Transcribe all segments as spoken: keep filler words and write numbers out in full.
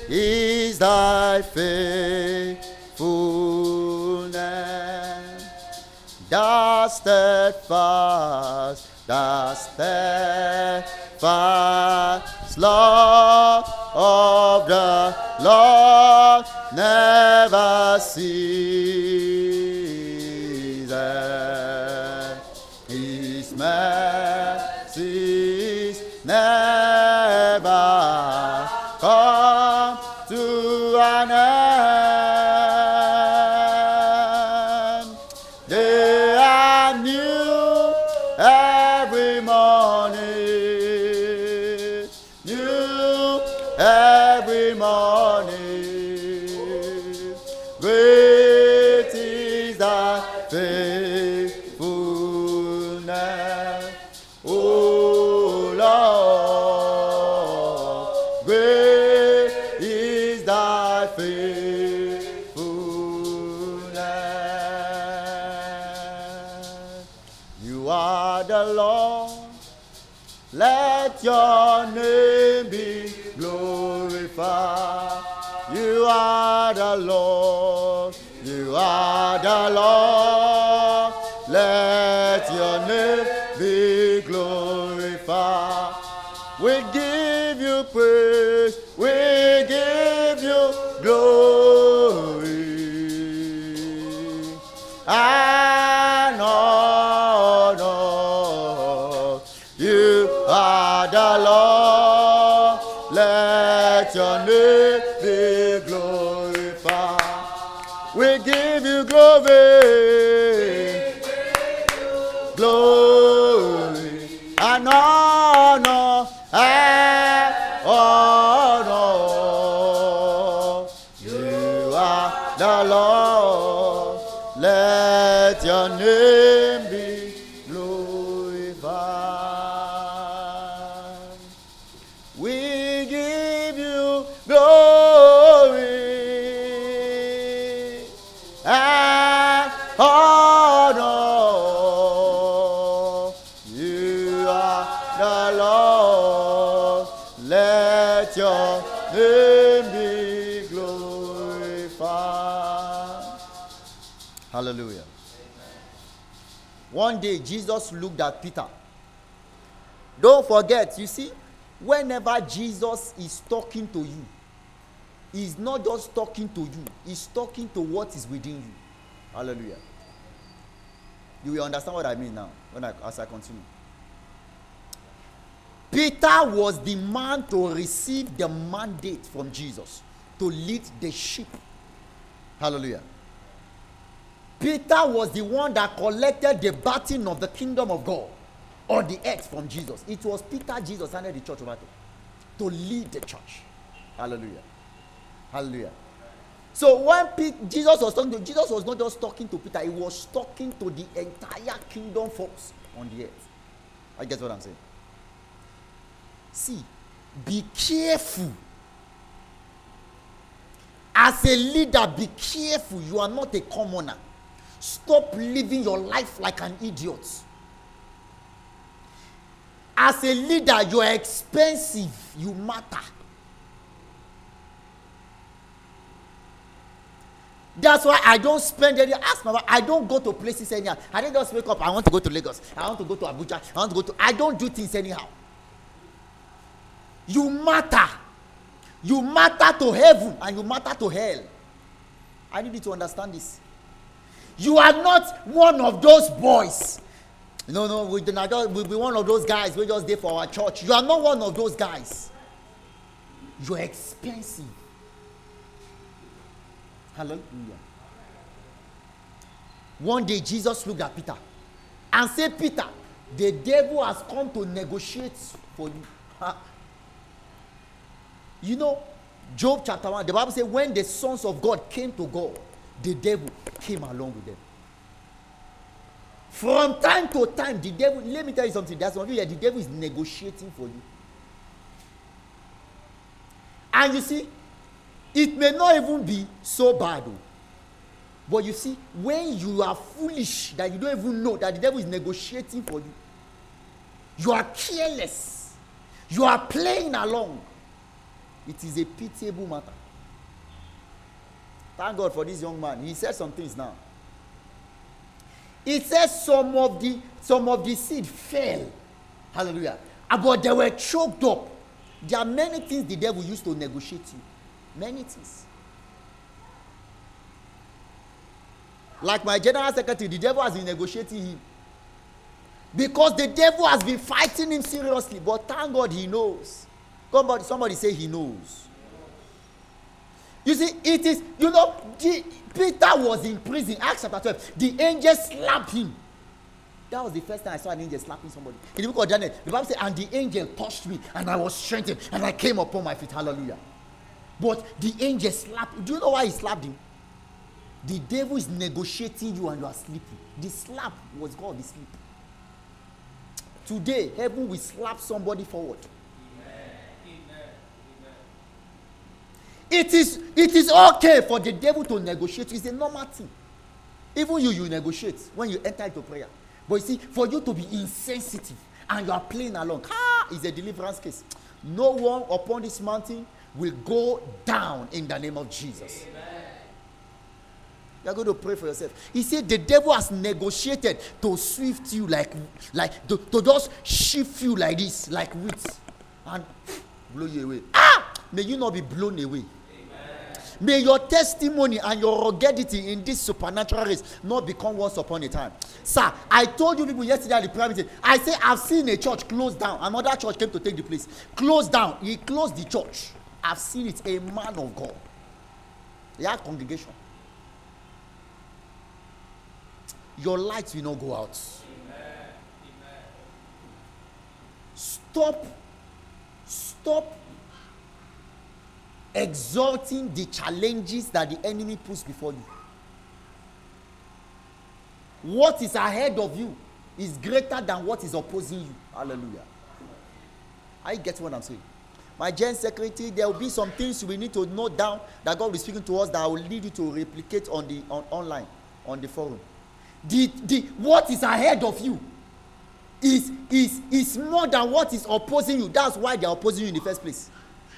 is thy faithfulness. The steadfast, the steadfast love of the Lord never ceases. His mercies never come to an end. They are new every morning, new every morning. Great is thy faithfulness, O Lord. Great is thy faithfulness. You are the Lord. Let your name be glorified. You are the Lord. You are the Lord. Let your name be glorified. We give you praise. We give you glory and honor. You are the Lord. Let your name be glorified. We give you glory, glory and honor and honor. You are the Lord. Let your name be glorified. We give you glory and honor. You are the Lord. Let your name be glorified. Hallelujah. One day Jesus looked at Peter. Don't forget, you see, whenever Jesus is talking to you, he's not just talking to you, he's talking to what is within you. Hallelujah. You will understand what I mean now when I, as I continue. Peter was the man to receive the mandate from Jesus to lead the sheep. Hallelujah. Peter was the one that collected the baton of the kingdom of God on the earth from Jesus. It was Peter Jesus handed the church over to, to lead the church. Hallelujah. Hallelujah. So when Pete, Jesus was talking to, Jesus was not just talking to Peter, he was talking to the entire kingdom force on the earth. I guess what I'm saying. See, be careful. As a leader, be careful. You are not a commoner. Stop living your life like an idiot. As a leader, you are expensive. You matter. That's why I don't spend any. Ask my wife, I don't go to places anyhow. I don't just wake up. I want to go to Lagos. I want to go to Abuja. I want to go to. I don't do things anyhow. You matter. You matter to heaven and you matter to hell. I need you to understand this. You are not one of those boys. No, no, we do not. We'll be one of those guys. We're just there for our church. You are not one of those guys. You're expensive. Hallelujah. One day Jesus looked at Peter and said, Peter, the devil has come to negotiate for you. You know, Job chapter one, the Bible says when the sons of God came to God, the devil came along with them. From time to time, the devil, let me tell you something, that's one thing, the devil is negotiating for you. And you see, it may not even be so bad. Though. But you see, when you are foolish, that you don't even know that the devil is negotiating for you, you are careless, you are playing along. It is a pitiable matter. Thank God for this young man. He said some things now. It says some of the some of the seed fell. Hallelujah. But they were choked up. There are many things the devil used to negotiate you. Many things. Like my general secretary, the devil has been negotiating him. Because the devil has been fighting him seriously. But thank God he knows. Somebody, somebody say he knows. You see, it is, you know, the, Peter was in prison, Acts chapter twelve. The angel slapped him. That was the first time I saw an angel slapping somebody. In the book of Daniel, the Bible says, and the angel touched me, and I was strengthened, and I came upon my feet. Hallelujah. But the angel slapped. Do you know why he slapped him? The devil is negotiating you and you are sleeping. The slap was God, the sleep. Today, heaven will slap somebody forward. It is, it is okay for the devil to negotiate. It's a normal thing. Even you, you negotiate when you enter into prayer. But you see, for you to be insensitive and you are playing along, ah, it's a deliverance case. No one upon this mountain will go down in the name of Jesus. Amen. You are going to pray for yourself. He said the devil has negotiated to swift you like, like to, to just shift you like this, like wheat, and blow you away. Ah! May you not be blown away. Amen. May your testimony and your ruggedity in this supernatural race not become once upon a time. Sir, I told you people yesterday at the prayer meeting, I say I've seen a church close down. Another church came to take the place. Closed down. He closed the church. I've seen it. A man of God. He had congregation. Your lights will not go out. Amen. Amen. Stop. Stop exalting the challenges that the enemy puts before you. What is ahead of you is greater than what is opposing you. Hallelujah. I get what I'm saying. My gen secretary, there will be some things we need to note down that God is speaking to us that I will lead you to replicate on the on online, on the forum. The, the what is ahead of you is, is, is more than what is opposing you. That's why they are opposing you in the first place.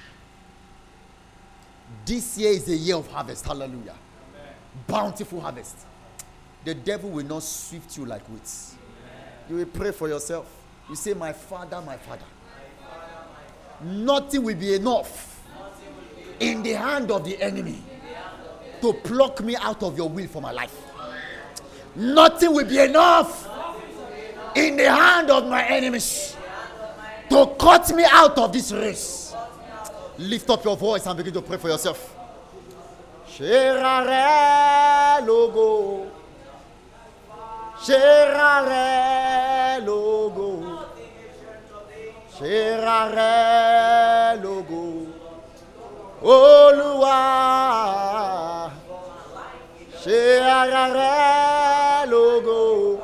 This year is a year of harvest. Hallelujah. Amen. Bountiful harvest. The devil will not swift you like weeds. You will pray for yourself. You say, my father, my father. My father, my father. Nothing will be enough will be in the hand of the enemy to pluck me out of your will for my life. Nothing will be enough in the hand of my enemies to cut me out of this race. Lift up your voice and begin to pray for yourself. Sherare logo. Sherare logo. Sherare logo. Olúwa. Sherare logo.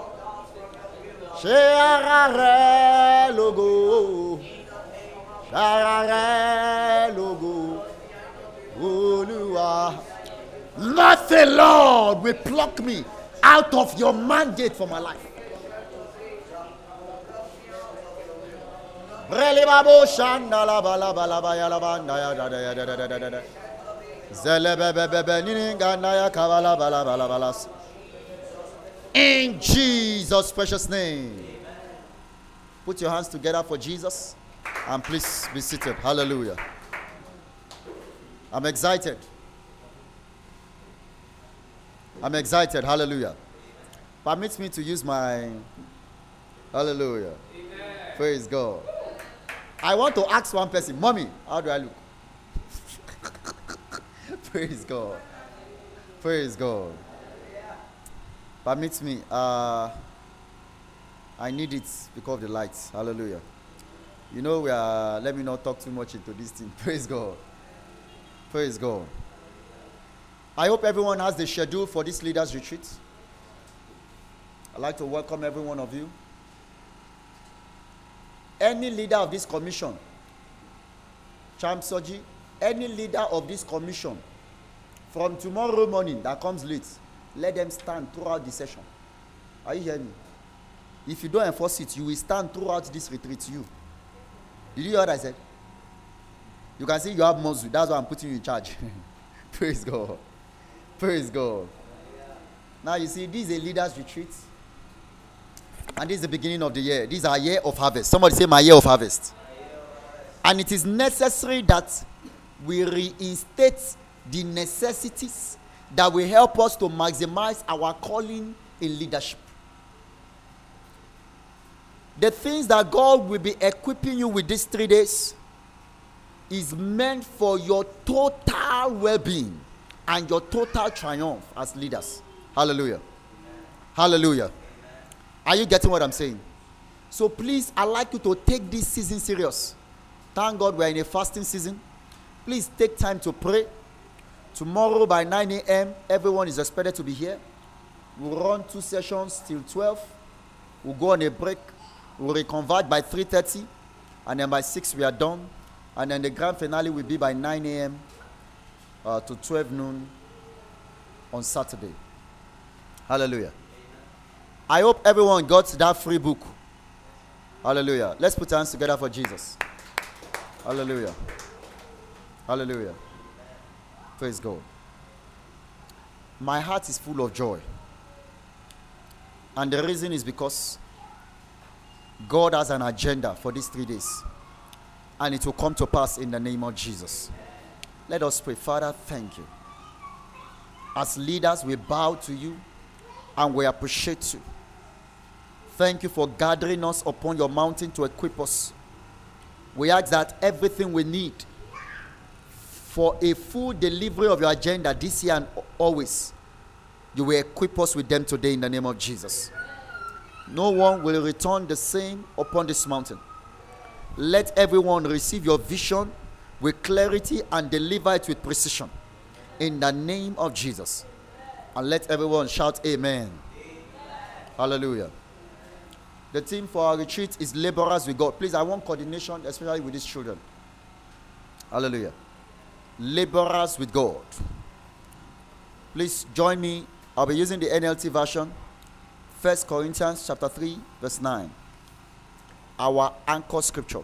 Sherare logo. Sherare logo. Olúwa. Nothing, Lord, will pluck me out of your mandate for my life. In Jesus' precious name. Put your hands together for Jesus and please be seated. Hallelujah. I'm excited. I'm excited. Hallelujah. Permit me to use my hallelujah. Amen. Praise God. I want to ask one person, Mommy, how do I look? Praise God. Praise God. Permit me. Uh, I need it because of the lights. Hallelujah. You know, we are, let me not talk too much into this thing. Praise God. Praise God. I hope everyone has the schedule for this leaders retreat. I'd like to welcome every one of you. Any leader of this commission, Champ Soji, any leader of this commission, from tomorrow morning that comes late, let them stand throughout the session. Are you hearing me? If you don't enforce it, you will stand throughout this retreat. You. Did you hear what I said? You can see you have muscle. That's why I'm putting you in charge. Praise God. Praise God. Now you see, this is a leaders retreat. And this is the beginning of the year. This is our year of harvest. Somebody say, my year of harvest. And it is necessary that we reinstate the necessities that will help us to maximize our calling in leadership. The things that God will be equipping you with these three days is meant for your total well-being and your total triumph as leaders. Hallelujah. Hallelujah. Are you getting what I'm saying? So please, I'd like you to take this season serious. Thank God we're in a fasting season. Please take time to pray. Tomorrow by nine a.m., everyone is expected to be here. We'll run two sessions till twelve. We'll go on a break. We'll reconvert by three thirty. And then by six we are done. And then the grand finale will be by nine a.m. Uh, to twelve noon on Saturday. Hallelujah. I hope everyone got that free book. Hallelujah. Let's put our hands together for Jesus. Hallelujah. Hallelujah. Praise God. My heart is full of joy. And the reason is because God has an agenda for these three days. And it will come to pass in the name of Jesus. Let us pray. Father, thank you. As leaders, we bow to you and we appreciate you. Thank you for gathering us upon your mountain to equip us. We ask that everything we need for a full delivery of your agenda this year and always, you will equip us with them today in the name of Jesus. No one will return the same upon this mountain. Let everyone receive your vision with clarity and deliver it with precision in the name of Jesus. And let everyone shout amen. Amen. Hallelujah. The theme for our retreat is laborers with God. Please, I want coordination, especially with these children. Hallelujah. Laborers with God. Please join me. I'll be using the N L T version. First Corinthians chapter three, verse nine. Our anchor scripture.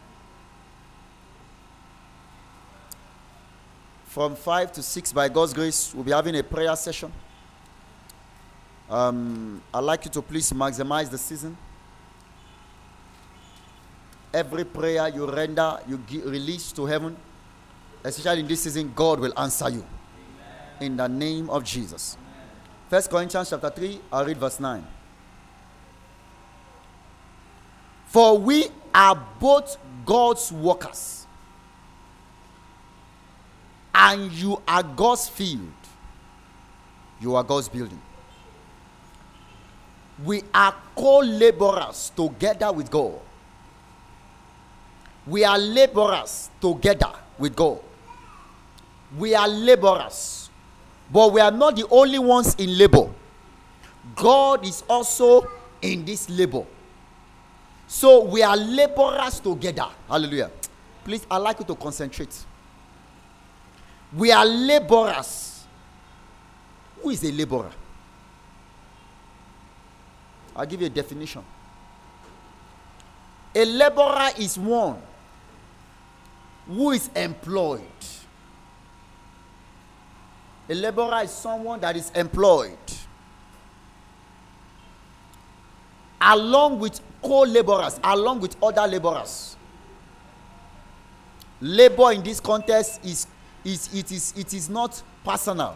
From five to six, by God's grace, we'll be having a prayer session. Um, I'd like you to please maximize the season. Every prayer you render, you give, release to heaven, especially in this season, God will answer you. Amen. In the name of Jesus. First Corinthians chapter three, I'll read verse nine. For we are both God's workers, and you are God's field. You are God's building. We are co-laborers together with God. We are laborers together with God. We are laborers. But we are not the only ones in labor. God is also in this labor. So we are laborers together. Hallelujah. Please, I'd like you to concentrate. We are laborers. Who is a laborer? I'll give you a definition. A laborer is one who is employed. A laborer is someone that is employed along with co-laborers, along with other laborers. Labor in this context is, is it is it is not personal.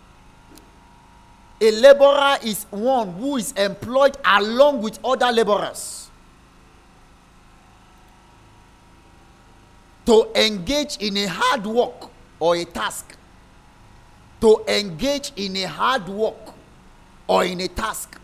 A laborer is one who is employed along with other laborers to engage in a hard work or a task. To engage in a hard work or in a task.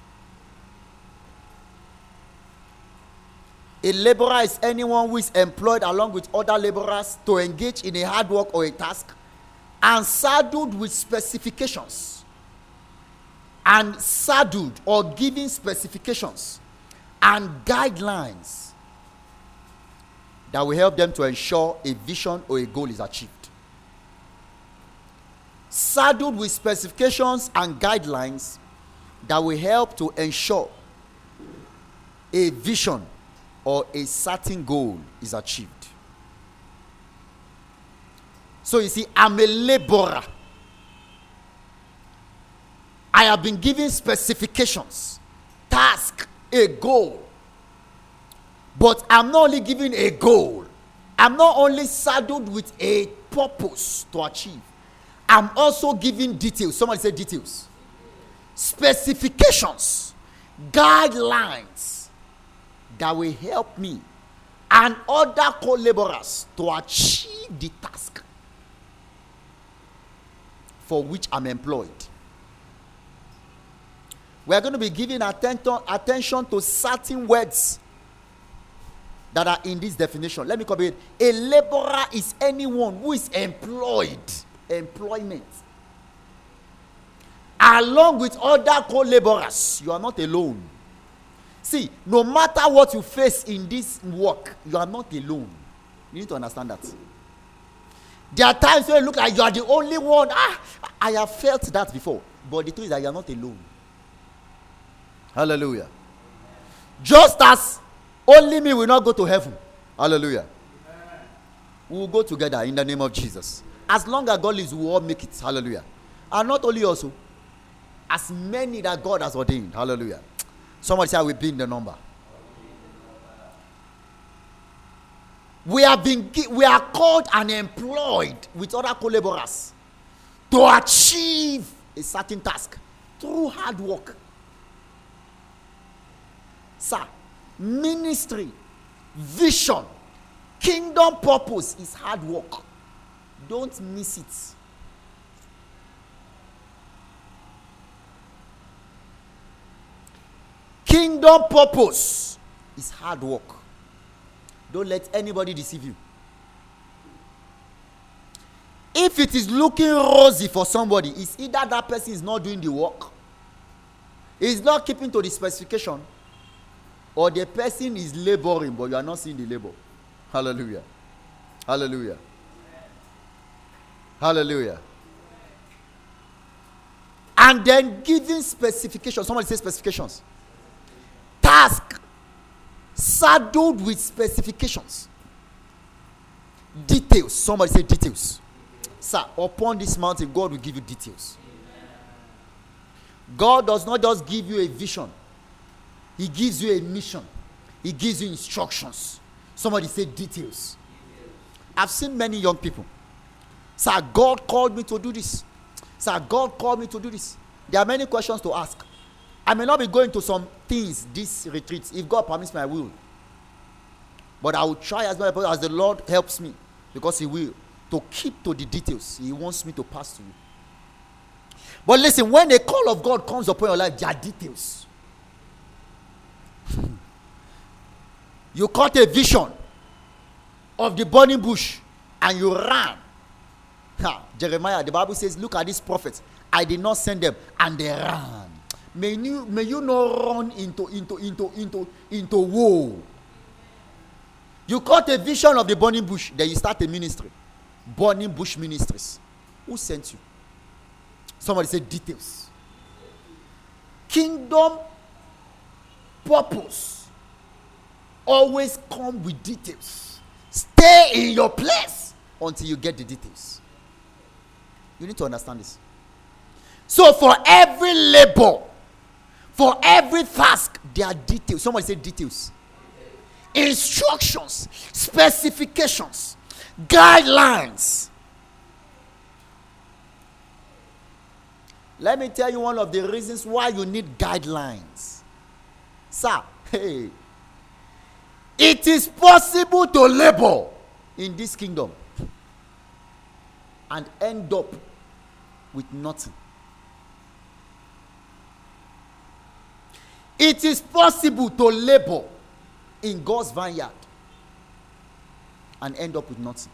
A laborer is anyone who is employed along with other laborers to engage in a hard work or a task and saddled with specifications. And saddled or giving specifications and guidelines that will help them to ensure a vision or a goal is achieved. Saddled with specifications and guidelines that will help to ensure a vision or a certain goal is achieved. So you see, I'm a laborer. I have been given specifications, task, a goal. But I'm not only given a goal, I'm not only saddled with a purpose to achieve, I'm also given details. Somebody say details. Specifications, guidelines that will help me and other co-laborers to achieve the task for which I'm employed. We are going to be giving attention, attention to certain words that are in this definition. Let me copy it. A laborer is anyone who is employed. Employment. Along with other co-laborers. You are not alone. See, no matter what you face in this work, you are not alone. You need to understand that. There are times when you look like you are the only one. Ah, I have felt that before. But the truth is that you are not alone. Hallelujah. Just as only me will not go to heaven. Hallelujah. We will go together in the name of Jesus. As long as God lives, we will all make it. Hallelujah. And not only also, as many that God has ordained. Hallelujah. Somebody say I will be in the number. We have been, we are called and employed with other co-laborers to achieve a certain task through hard work. Sir, ministry, vision, kingdom purpose is hard work. Don't miss it. Kingdom purpose is hard work. Don't let anybody deceive you. If it is looking rosy for somebody, it's either that person is not doing the work, is not keeping to the specification, or the person is laboring, but you are not seeing the labor. Hallelujah. Hallelujah. Hallelujah. And then giving specifications. Somebody say specifications. Task saddled with specifications. Details. Somebody say details. Sir, upon this mountain, God will give you details. God does not just give you a vision. He gives you a mission. He gives you instructions. Somebody say details. I've seen many young people. Sir, God called me to do this. Sir, God called me to do this. There are many questions to ask. I may not be going to some things, this retreat. If God permits me, I will. But I will try as much as the Lord helps me. Because He will. To keep to the details He wants me to pass to you. But listen, when a call of God comes upon your life, there are details. You caught a vision of the burning bush and you ran. Ha, Jeremiah, the Bible says, look at these prophets. I did not send them and they ran. May you, may you not run into, into, into, into, into woe. You caught a vision of the burning bush, then you start a ministry. Burning bush ministries. Who sent you? Somebody say details. Kingdom purpose always come with details. Stay in your place until you get the details. You need to understand this. So for every labor, for every task, there are details. Somebody say details. Instructions, specifications, guidelines. Let me tell you one of the reasons why you need guidelines. Sir, hey, it is possible to labor in this kingdom and end up with nothing. It is possible to labor in God's vineyard and end up with nothing.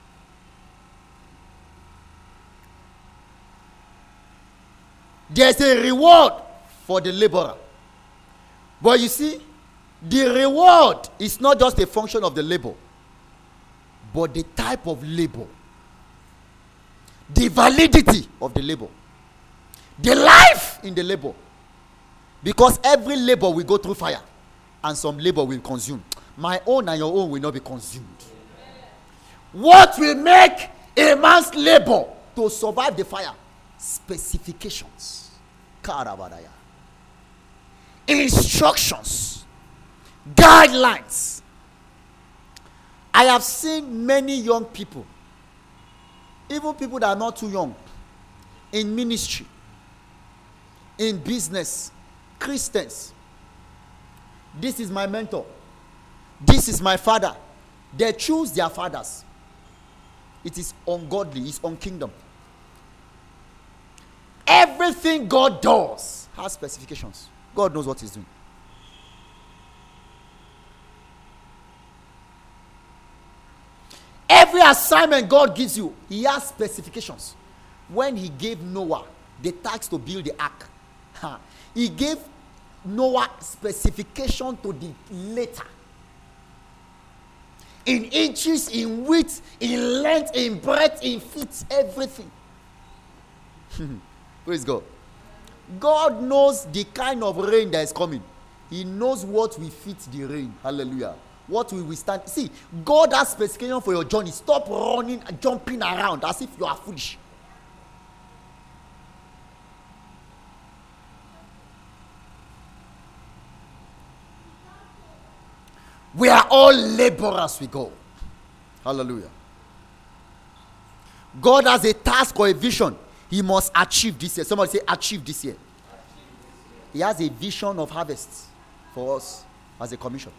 There's a reward for the laborer. But you see, the reward is not just a function of the labor, but the type of labor, the validity of the labor, the life in the labor. Because every labor will go through fire, and some labor will consume. My own and your own will not be consumed. What will make A man's labor to survive the fire. Specifications. Karabadaya. Instructions. Guidelines. I have seen many young people, even people that are not too young, in ministry, in business, Christians. This is my mentor. This is my father. They choose their fathers. It is ungodly. It's unkingdom. Everything God does has specifications. God knows what he's doing. Every assignment God gives you, he has specifications. When he gave Noah the task to build the ark, he gave Noah specification to the letter. In inches, in width, in length, in breadth, in feet, everything. Praise God. God knows the kind of rain that is coming. He knows what will fit the rain. Hallelujah. What will withstand. See, God has specification for your journey. Stop running and jumping around as if you are foolish. We are all laborers with God. Hallelujah. God has a task or a vision he must achieve this year. Somebody say, achieve this year. He has a vision of harvest for us as a commission.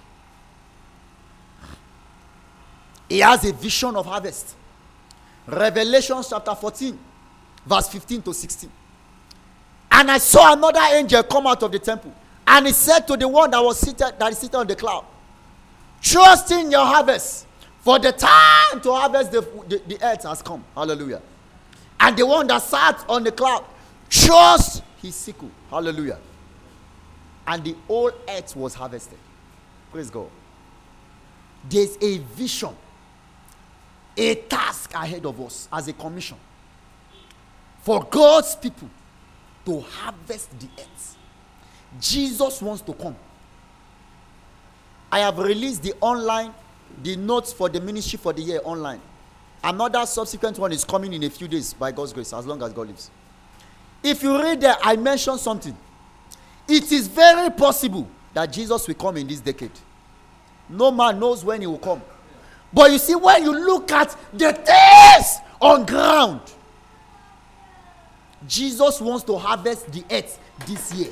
He has a vision of harvest. Revelation chapter fourteen, verse fifteen to sixteen. And I saw another angel come out of the temple, and he said to the one that was seated, that is seated on the cloud, trust in your harvest, for the time to harvest the, the, the earth has come. Hallelujah. And the one that sat on the cloud, trust his sickle. Hallelujah. And the whole earth was harvested. Praise God. There's a vision, a task ahead of us as a commission for God's people to harvest the earth. Jesus wants to come. I have released the online, the notes for the ministry for the year online. Another subsequent one is coming in a few days by God's grace, as long as God lives. If you read there, I mentioned something. It is very possible that Jesus will come in this decade. No man knows when he will come. But you see, when you look at the things on ground, Jesus wants to harvest the earth this year.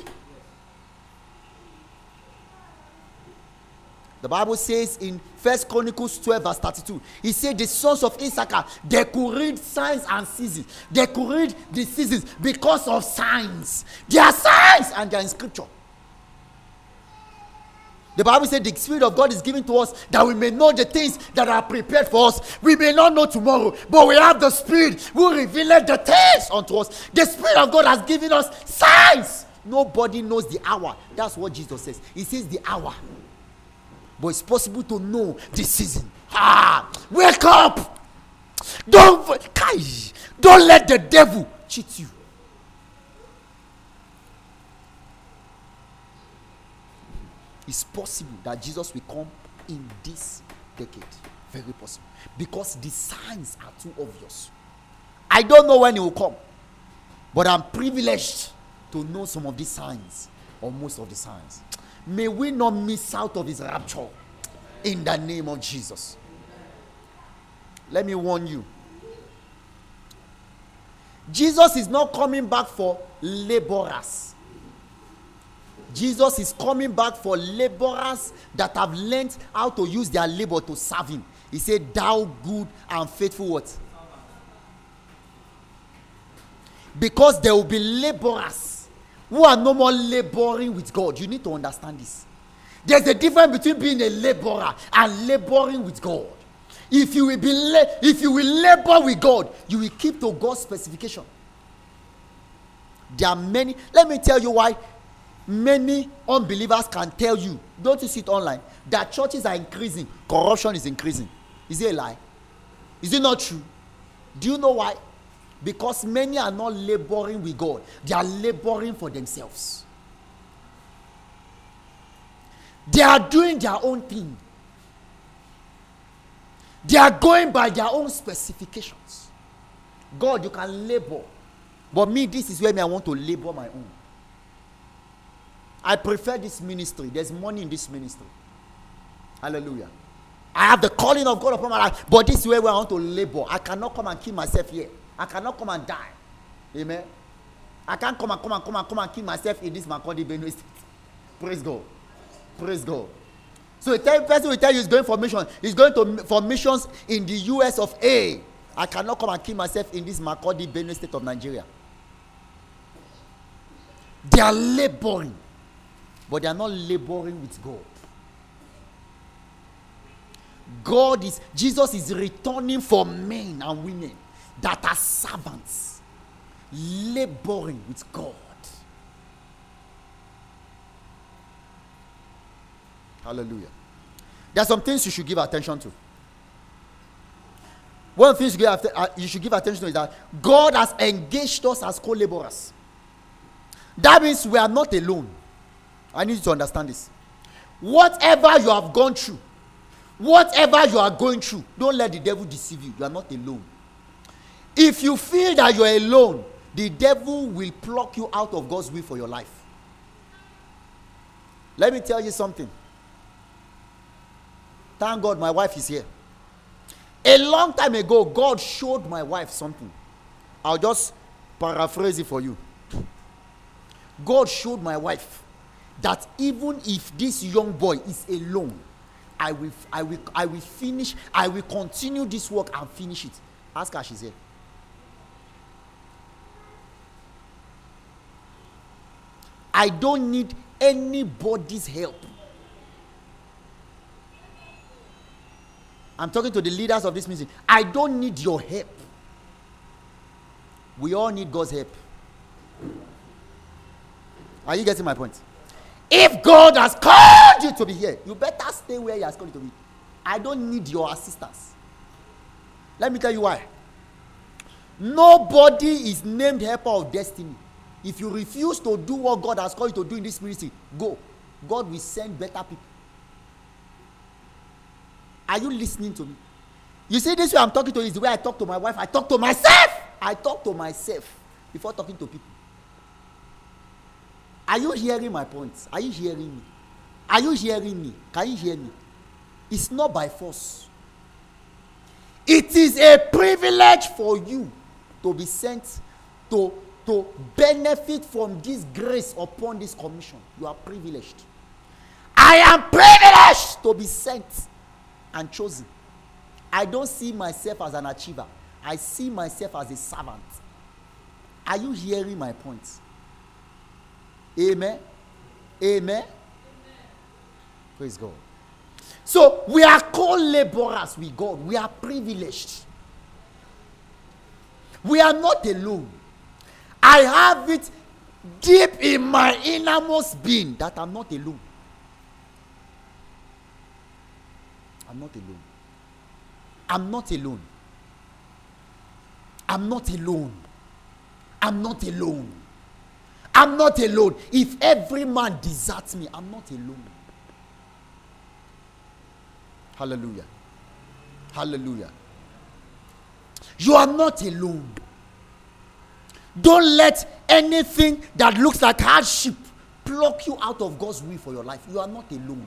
The Bible says in First Chronicles twelve verse thirty-two, he said the sons of Issachar, they could read signs and seasons. They could read the seasons because of signs. They are signs and they are in scripture. The Bible said the Spirit of God is given to us that we may know the things that are prepared for us. We may not know tomorrow, but we have the Spirit who revealed the things unto us. The Spirit of God has given us signs. Nobody knows the hour. That's what Jesus says. He says the hour. But it's possible to know the season. Ah, wake up! Don't, don't let the devil cheat you. It's possible that Jesus will come in this decade. Very possible. Because the signs are too obvious. I don't know when he will come, but I'm privileged to know some of these signs, or most of the signs. May we not miss out of his rapture in the name of Jesus. Let me warn you. Jesus is not coming back for laborers. Jesus is coming back for laborers that have learned how to use their labor to serve him. He said, thou good and faithful what? Because there will be laborers who are no more laboring with God. You need to understand this. There's a difference between being a laborer and laboring with God. If you will be la- if you will labor with God, you will keep to God's specification. There are many. Let me tell you why many unbelievers can tell you, don't you see it online, that churches are increasing, corruption is increasing. Is it a lie? Is it not true? Do you know why? Because many are not laboring with God. They are laboring for themselves. They are doing their own thing. They are going by their own specifications. God, you can labor. But me, this is where me I want to labor my own. I prefer this ministry. There's money in this ministry. Hallelujah. I have the calling of God upon my life. But this is where I want to labor. I cannot come and kill myself here. I cannot come and die. Amen. I can't come and come and come and come and kill myself in this Makurdi Benue State. Praise God. Praise God. So the person will tell you he's going for mission. He's going to for missions in the U S of A. I cannot come and kill myself in this Makurdi Benue State of Nigeria. They are laboring, but they are not laboring with God. God is, Jesus is returning for men and women that are servants, laboring with God. Hallelujah. There are some things you should give attention to. One of the things you, give, uh, you should give attention to is that God has engaged us as co-laborers. That means we are not alone. I need you to understand this. Whatever you have gone through, whatever you are going through, don't let the devil deceive you. You are not alone. If you feel that you are alone, the devil will pluck you out of God's will for your life. Let me tell you something. Thank God my wife is here. A long time ago, God showed my wife something. I'll just paraphrase it for you. God showed my wife that even if this young boy is alone, I will, I will, I will finish, I will continue this work and finish it. Ask her, she's here. I don't need anybody's help. I'm talking to the leaders of this meeting. I don't need your help. We all need God's help. Are you getting my point? If God has called you to be here, you better stay where He has called you to be. I don't need your assistance. Let me tell you why. Nobody is named helper of destiny. If you refuse to do what God has called you to do in this ministry, go. God will send better people. Are you listening to me? You see, this way I'm talking to you is the way I talk to my wife. I talk to myself. I talk to myself before talking to people. Are you hearing my points? Are you hearing me? Are you hearing me? Can you hear me? It's not by force. It is a privilege for you to be sent to, to benefit from this grace upon this commission. You are privileged. I am privileged to be sent and chosen. I don't see myself as an achiever. I see myself as a servant. Are you hearing my points? Amen. Amen. Amen. Praise God. So we are co-laborers with God. We are privileged. We are not alone. I have it deep in my innermost being that I'm not alone. I'm not alone. I'm not alone. I'm not alone. I'm not alone. I'm not alone. If every man deserts me, I'm not alone. Hallelujah. Hallelujah. You are not alone. Don't let anything that looks like hardship pluck you out of God's will for your life. You are not alone.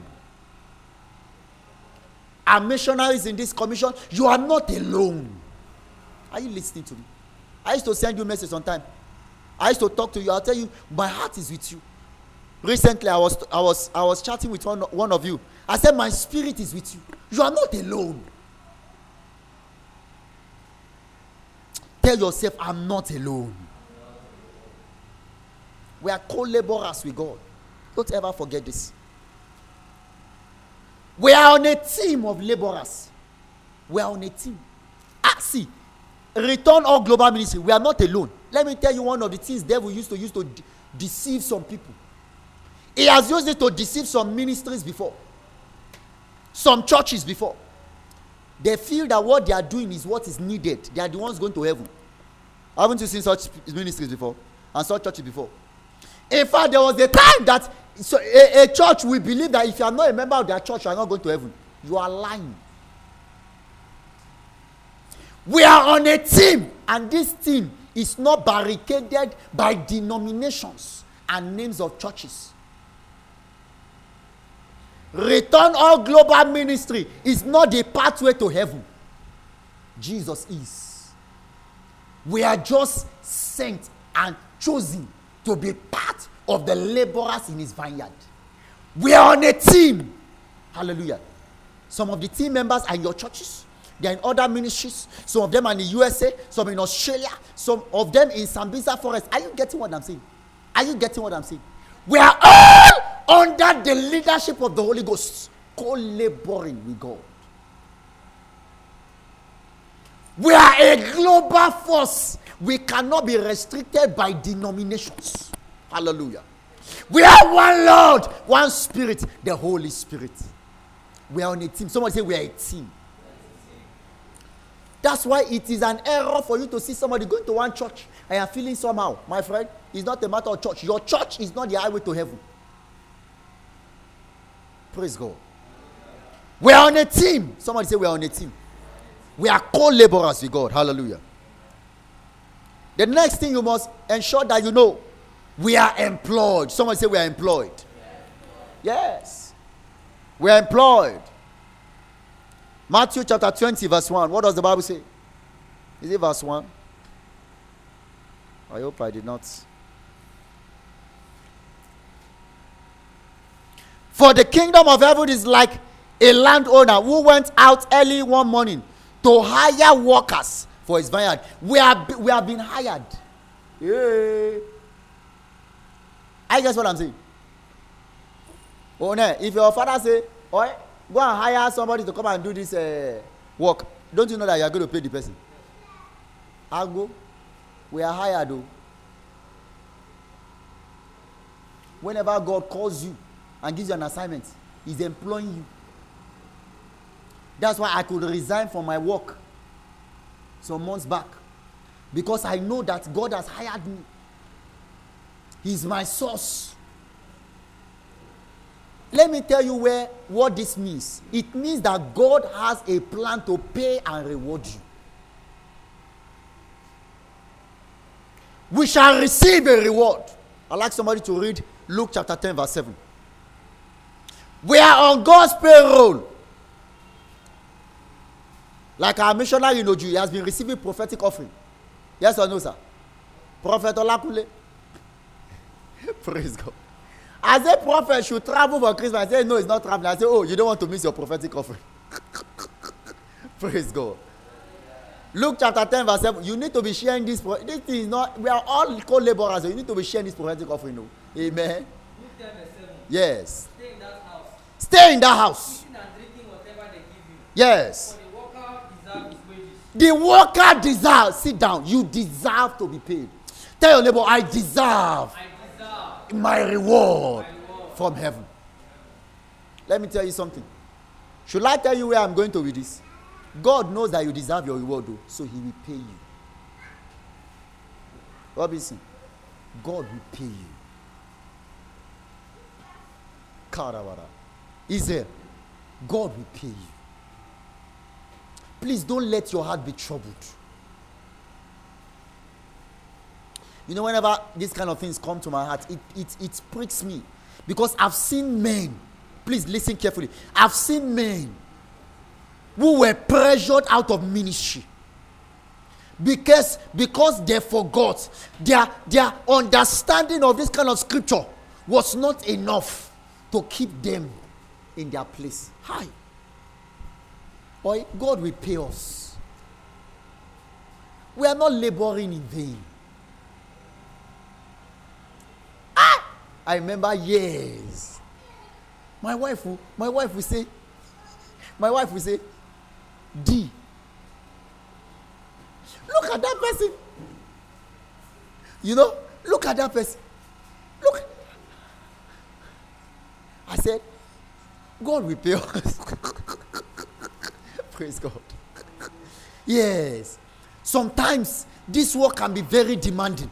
Our missionaries in this commission, you are not alone. Are you listening to me? I used to send you a message sometime. I used to talk to you. I'll tell you, my heart is with you. Recently, I was I was I was chatting with one, one of you. I said, my spirit is with you. You are not alone. Tell yourself, I'm not alone. We are co-laborers with God. Don't ever forget this. We are on a team of laborers. We are on a team. Ah, see, Return All Global Ministry, we are not alone. Let me tell you one of the things devil used to use to de- deceive some people. He has used it to deceive some ministries before. Some churches before. They feel that what they are doing is what is needed. They are the ones going to heaven. Haven't you seen such ministries before? And such churches before? In fact, there was a time that so a, a church will believe that if you are not a member of their church, you are not going to heaven. You are lying. We are on a team, and this team is not barricaded by denominations and names of churches. Return All Global Ministry is not the pathway to heaven. Jesus is. We are just sent and chosen to be part of the laborers in his vineyard. We are on a team. Hallelujah. Some of the team members are in your churches. They are in other ministries. Some of them are in the U S A. Some in Australia. Some of them in Sambisa Forest. Are you getting what I'm saying? Are you getting what I'm saying? We are all under the leadership of the Holy Ghost, co-laboring with God. We are a global force. We cannot be restricted by denominations. Hallelujah. We are one Lord, one Spirit, the Holy Spirit. We are on a team. Somebody say we are a team. That's why it is an error for you to see somebody going to one church and you're feeling somehow. My friend, it's not a matter of church. Your church is not the highway to heaven. Praise God. We are on a team. Somebody say we are on a team. We are co-laborers with God. Hallelujah. The next thing you must ensure that you know, we are employed. Somebody say we are employed. Yes. We are employed. Matthew chapter twenty verse one. What does the Bible say? Is it verse one? I hope I did not. For the kingdom of heaven is like a landowner who went out early one morning to hire workers for his vineyard. We are we have been hired. Yeah. I guess what I'm saying. Oh no! If your father say, "Oi, go and hire somebody to come and do this uh, work," don't you know that you are going to pay the person? I go. We are hired, though. Whenever God calls you and gives you an assignment, He's employing you. That's why I could resign from my work some months back, because I know that God has hired me. He's my source. Let me tell you where what this means. It means that God has a plan to pay and reward you. We shall receive a reward. I'd like somebody to read Luke chapter ten verse seven. We are on God's payroll. Like our missionary in Oju, he has been receiving prophetic offering. Yes or no, sir? Prophet Olakule. Praise God. As a prophet should travel for Christmas, I say, no, it's not traveling. I say, oh, you don't want to miss your prophetic offering. Praise God. Luke chapter ten verse seven. You need to be sharing this. This thing is not, we are all co-laborers, so you need to be sharing this prophetic offering. No? Amen. Luke ten verse seven. Yes. Stay in that house. Stay in that house. Eating and drinking whatever they give you. Yes. For the worker deserves his wages. The worker deserves. Sit down. You deserve to be paid. Tell your neighbor, I deserve. I My reward, my reward from heaven. Let me tell you something. Should I tell you where I'm going to with this? God knows that you deserve your reward, though, so He will pay you. Robinson, God will pay you. Karawara. Israel, God will pay you. Please don't let your heart be troubled. You know, whenever these kind of things come to my heart, it, it, it pricks me. Because I've seen men, please listen carefully. I've seen men who were pressured out of ministry. Because, because they forgot. Their, their understanding of this kind of scripture was not enough to keep them in their place. Hi. Boy, God will pay us. We are not laboring in vain. I remember years. My wife will, my wife will say, my wife will say, D. Look at that person. You know, look at that person. Look. I said, God will pay us. Praise God. Yes. Sometimes this work can be very demanding.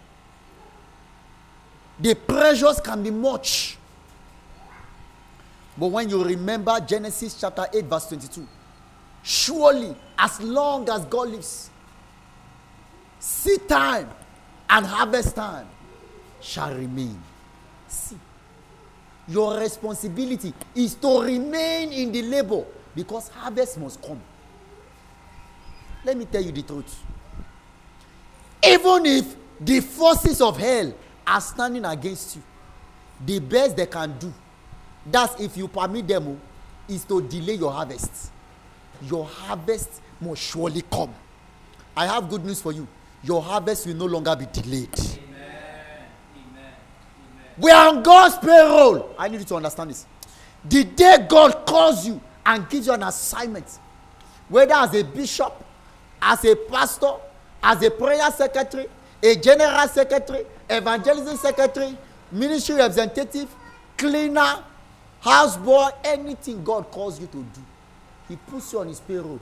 The pressures can be much. But when you remember Genesis chapter eight, verse twenty-two, surely as long as God lives, seed time and harvest time shall remain. See, your responsibility is to remain in the labor because harvest must come. Let me tell you the truth. Even if the forces of hell are standing against you, the best they can do, that's if you permit them, is to delay your harvest. Your harvest must surely come. I have good news for you. Your harvest will no longer be delayed. Amen. Amen. We are on God's payroll. I need you to understand this. The day God calls you and gives you an assignment, whether as a bishop, as a pastor, as a prayer secretary, a general secretary, evangelism secretary, ministry representative, cleaner, houseboy, anything God calls you to do, He puts you on His payroll.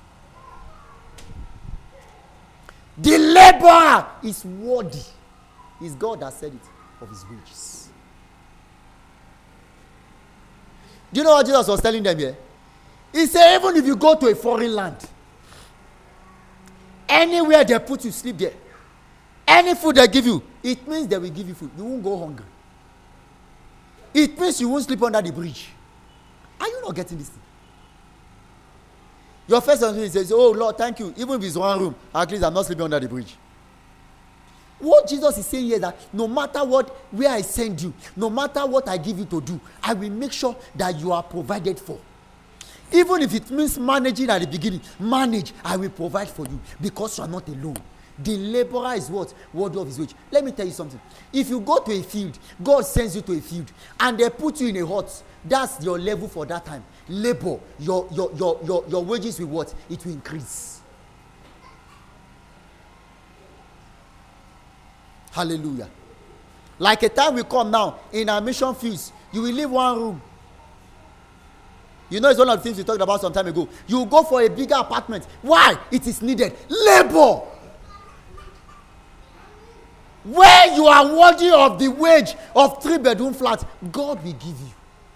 The laborer is worthy. It's God that said it, of his wages. Do you know what Jesus was telling them here? He said, even if you go to a foreign land, anywhere they put you, sleep there. Any food they give you, it means they will give you food. You won't go hungry. It means you won't sleep under the bridge. Are you not getting this thing? Your first answer says, oh Lord, thank you. Even if it's one room, at least I'm not sleeping under the bridge. What Jesus is saying here is that no matter what, where I send you, no matter what I give you to do, I will make sure that you are provided for. Even if it means managing at the beginning, manage, I will provide for you because you are not alone. The laborer is what? Worthy of his wage. Let me tell you something. If you go to a field, God sends you to a field, and they put you in a hut, that's your level for that time. Labor, your your your your, your wages will what? It will increase. Hallelujah. Like a time will come now in our mission fields, you will leave one room. You know, it's one of the things we talked about some time ago. You go for a bigger apartment. Why? It is needed. Labor. Where you are worthy of the wage of three bedroom flat, God will give you.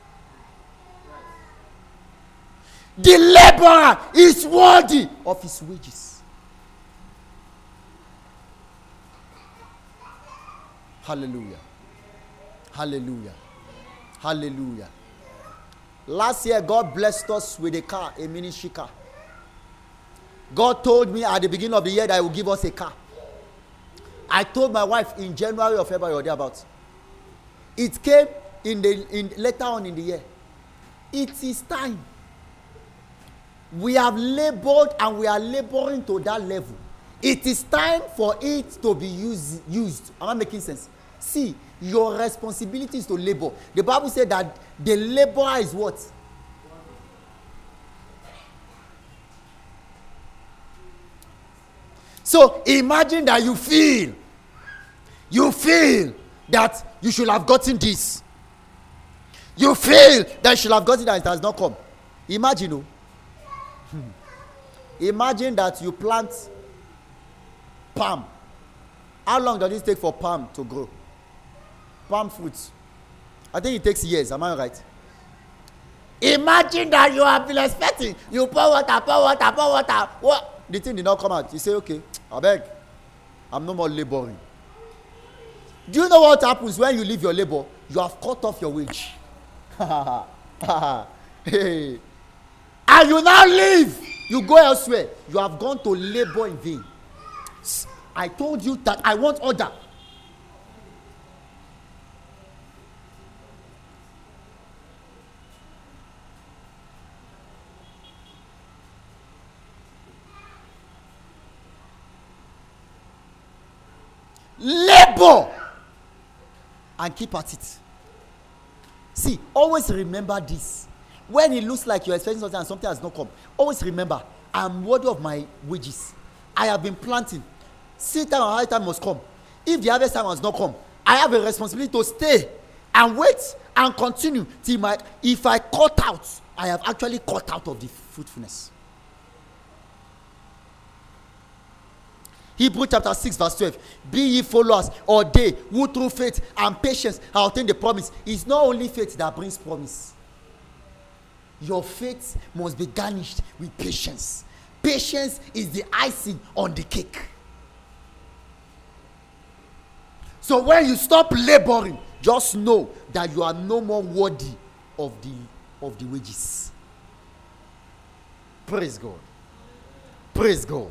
The laborer is worthy of his wages. Hallelujah. Hallelujah. Hallelujah. Last year, God blessed us with a car, a ministry car. God told me at the beginning of the year that He will give us a car. I told my wife in January or February or thereabouts. It came in the in later on in the year. It is time. We have labored and we are laboring to that level. It is time for it to be used. used. Am I making sense? See, your responsibility is to labor. The Bible said that the laborer is what? So imagine that you feel, you feel that you should have gotten this. You feel that you should have gotten that it has not come. Imagine, oh. Hmm. Imagine that you plant palm. How long does it take for palm to grow? Palm fruits. I think it takes years. Am I right? Imagine that you have been expecting. You pour water, pour water, pour water. What? The thing did not come out. You say, okay, I beg. I'm no more laboring. Do you know what happens when you leave your labor? You have cut off your wage. Hey. And you now leave. You go elsewhere. You have gone to labor in vain. I told you that I want order. Labor and keep at it. See, always remember this. When it looks like you're expecting something and something has not come, always remember, I'm worthy of my wages. I have been planting. Seed time and high time must come. If the harvest time has not come, I have a responsibility to stay and wait and continue till my, if I cut out, I have actually cut out of the fruitfulness. Hebrews chapter six verse twelve. Be ye followers, or they who through faith and patience have obtained the promise. It's not only faith that brings promise. Your faith must be garnished with patience. Patience is the icing on the cake. So when you stop laboring, just know that you are no more worthy of the of the wages. Praise God. Praise God.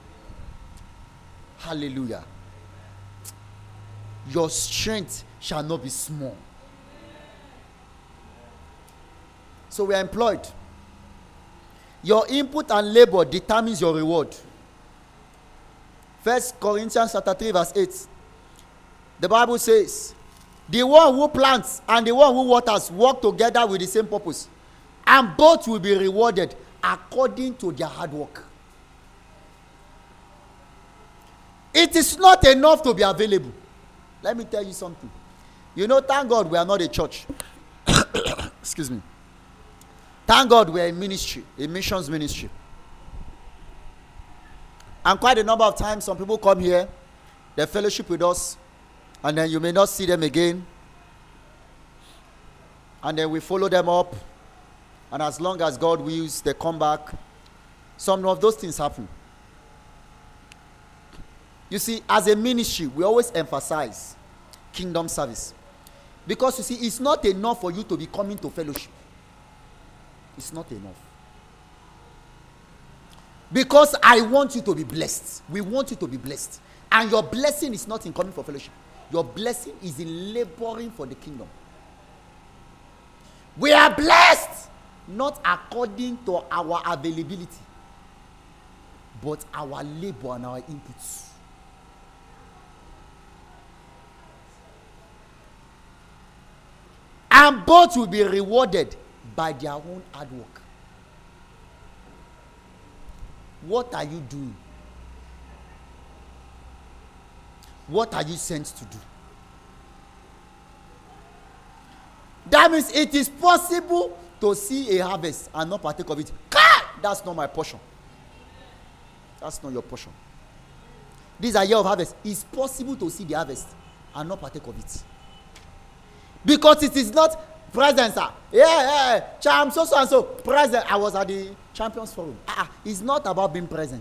Hallelujah. Your strength shall not be small. So we are employed. Your input and labor determines your reward. First Corinthians chapter three verse eight. The Bible says, the one who plants and the one who waters work together with the same purpose, and both will be rewarded according to their hard work. It is not enough to be available. Let me tell you something. You know, thank God we are not a church. Excuse me. Thank God we are a ministry, a missions ministry. And quite a number of times, some people come here, they fellowship with us, and then you may not see them again. And then we follow them up. And as long as God wills, they come back. Some of those things happen. You see, as a ministry, we always emphasize kingdom service. Because you see, it's not enough for you to be coming to fellowship. It's not enough. Because I want you to be blessed. We want you to be blessed. And your blessing is not in coming for fellowship. Your blessing is in laboring for the kingdom. We are blessed not according to our availability, but our labor and our inputs. And both will be rewarded by their own hard work. What are you doing? What are you sent to do? That means it is possible to see a harvest and not partake of it. That's not my portion. That's not your portion. This is a year of harvest. It's possible to see the harvest and not partake of it. Because it is not present, sir. Yeah, yeah, charm, so, so, and so. Present. I was at the Champions Forum. Ah, it's not about being present.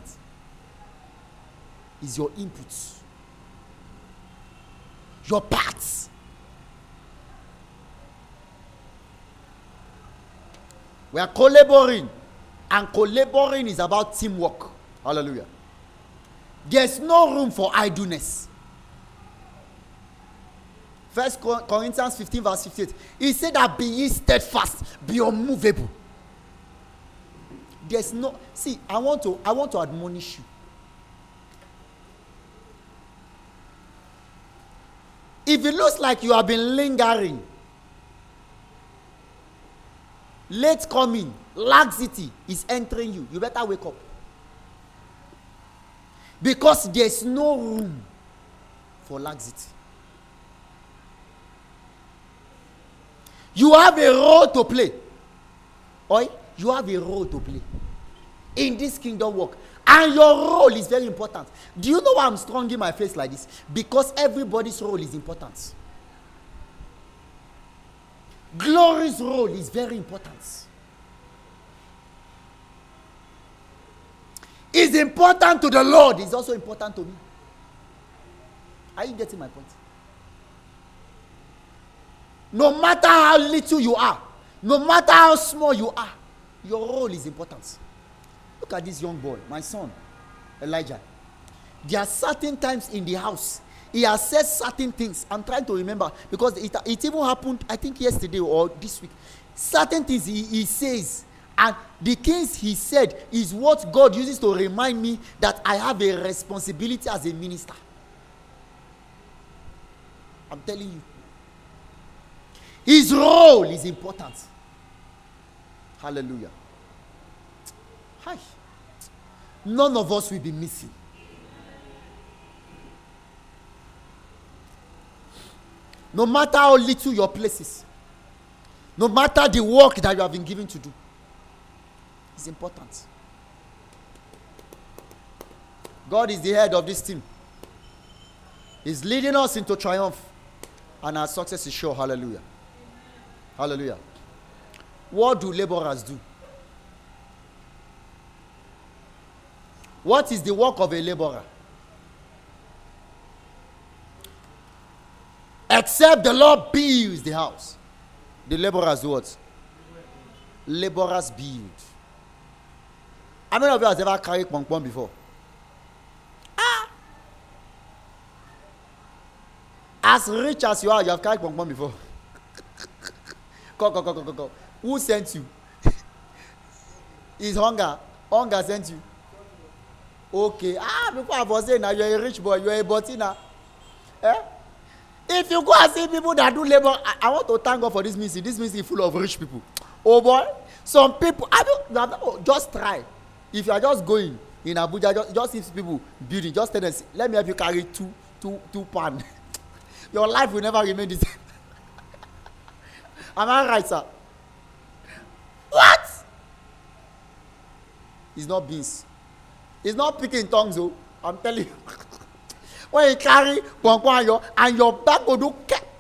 It's your inputs. Your parts. We are collaborating. And collaborating is about teamwork. Hallelujah. There's no room for idleness. First Corinthians fifteen verse fifty-eight. He said that be ye steadfast, be unmovable. There's no, see, I want to, I want to admonish you. If it looks like you have been lingering, late coming, laxity is entering you, you better wake up. Because there's no room for laxity. You have a role to play. Oi, you have a role to play in this kingdom work. And your role is very important. Do you know why I'm strong in my face like this? Because everybody's role is important. Glory's role is very important. It's important to the Lord. It's also important to me. Are you getting my point? No matter how little you are, no matter how small you are, your role is important. Look at this young boy, my son, Elijah. There are certain times in the house, he has said certain things. I'm trying to remember because it, it even happened, I think yesterday or this week. Certain things he, he says, and the things he said is what God uses to remind me that I have a responsibility as a minister. I'm telling you. His role is important. Hallelujah. Hi. None of us will be missing. No matter how little your place is, no matter the work that you have been given to do, it's important. God is the head of this team. He's leading us into triumph, and our success is sure. Hallelujah. Hallelujah. What do laborers do? What is the work of a laborer? Except the Lord builds the house. The laborers do what? Laborers build. How many of you have ever carried pong pong before? Ah! As rich as you are, you have carried pong pong before. Go, go, go, go, go, go. Who sent you? Is hunger? Hunger sent you. Okay. Ah, before I was saying now you're a rich boy, you're a butty now. Eh? If you go and see people that do labor, I, I want to thank God for this ministry. This ministry is full of rich people. Oh boy, some people, I don't, just try. If you are just going in Abuja, just, just see people building, just tell them, let me help you carry two, two, two pan. Your life will never remain the same. Am I right, sir? What? It's not beans. It's not picking tongues, oh. I'm telling you. When you carry pong and your back will do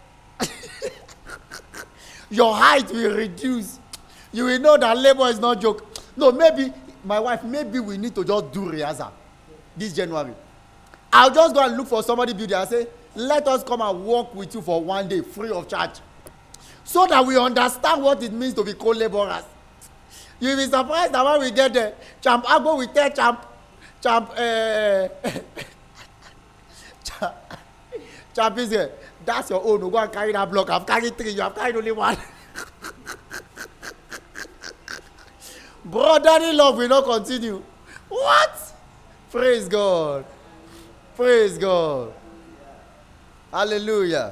your height will reduce. You will know that labor is not joke. No, maybe my wife, maybe we need to just do rehearsal this January. I'll just go and look for somebody building and say, let us come and work with you for one day free of charge. So that we understand what it means to be co-laborers. You'll be surprised that when we get there, Champ Agbo will tell Champ, Champ, uh, Champ is here. That's your own. You go and carry that block. I've carried three. You have carried only one. Brotherly love will not continue. What? Praise God. Praise God. Hallelujah.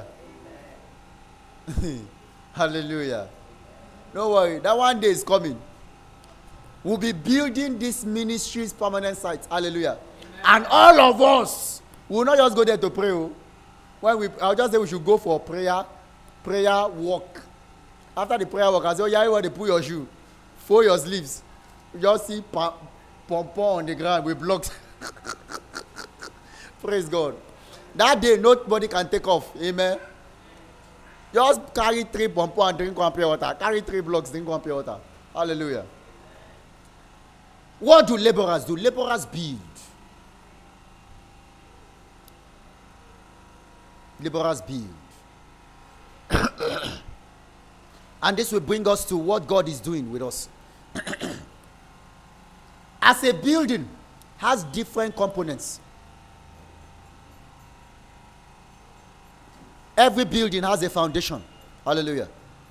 Hallelujah. Don't worry. That one day is coming. We'll be building this ministry's permanent site. Hallelujah. Amen. And all of us will not just go there to pray. When we, I'll just say we should go for prayer, prayer walk. After the prayer walk, I say, oh, yeah, you want to put your shoe, fold your sleeves. You just see pom pom on the ground with blocks. Praise God. That day, nobody can take off. Amen. Just carry three pom and drink one pure water. Carry three blocks, drink one pure water. Hallelujah. What do laborers do? Laborers build. Laborers build. And this will bring us to what God is doing with us. As a building has different components. Every building has a foundation. Hallelujah.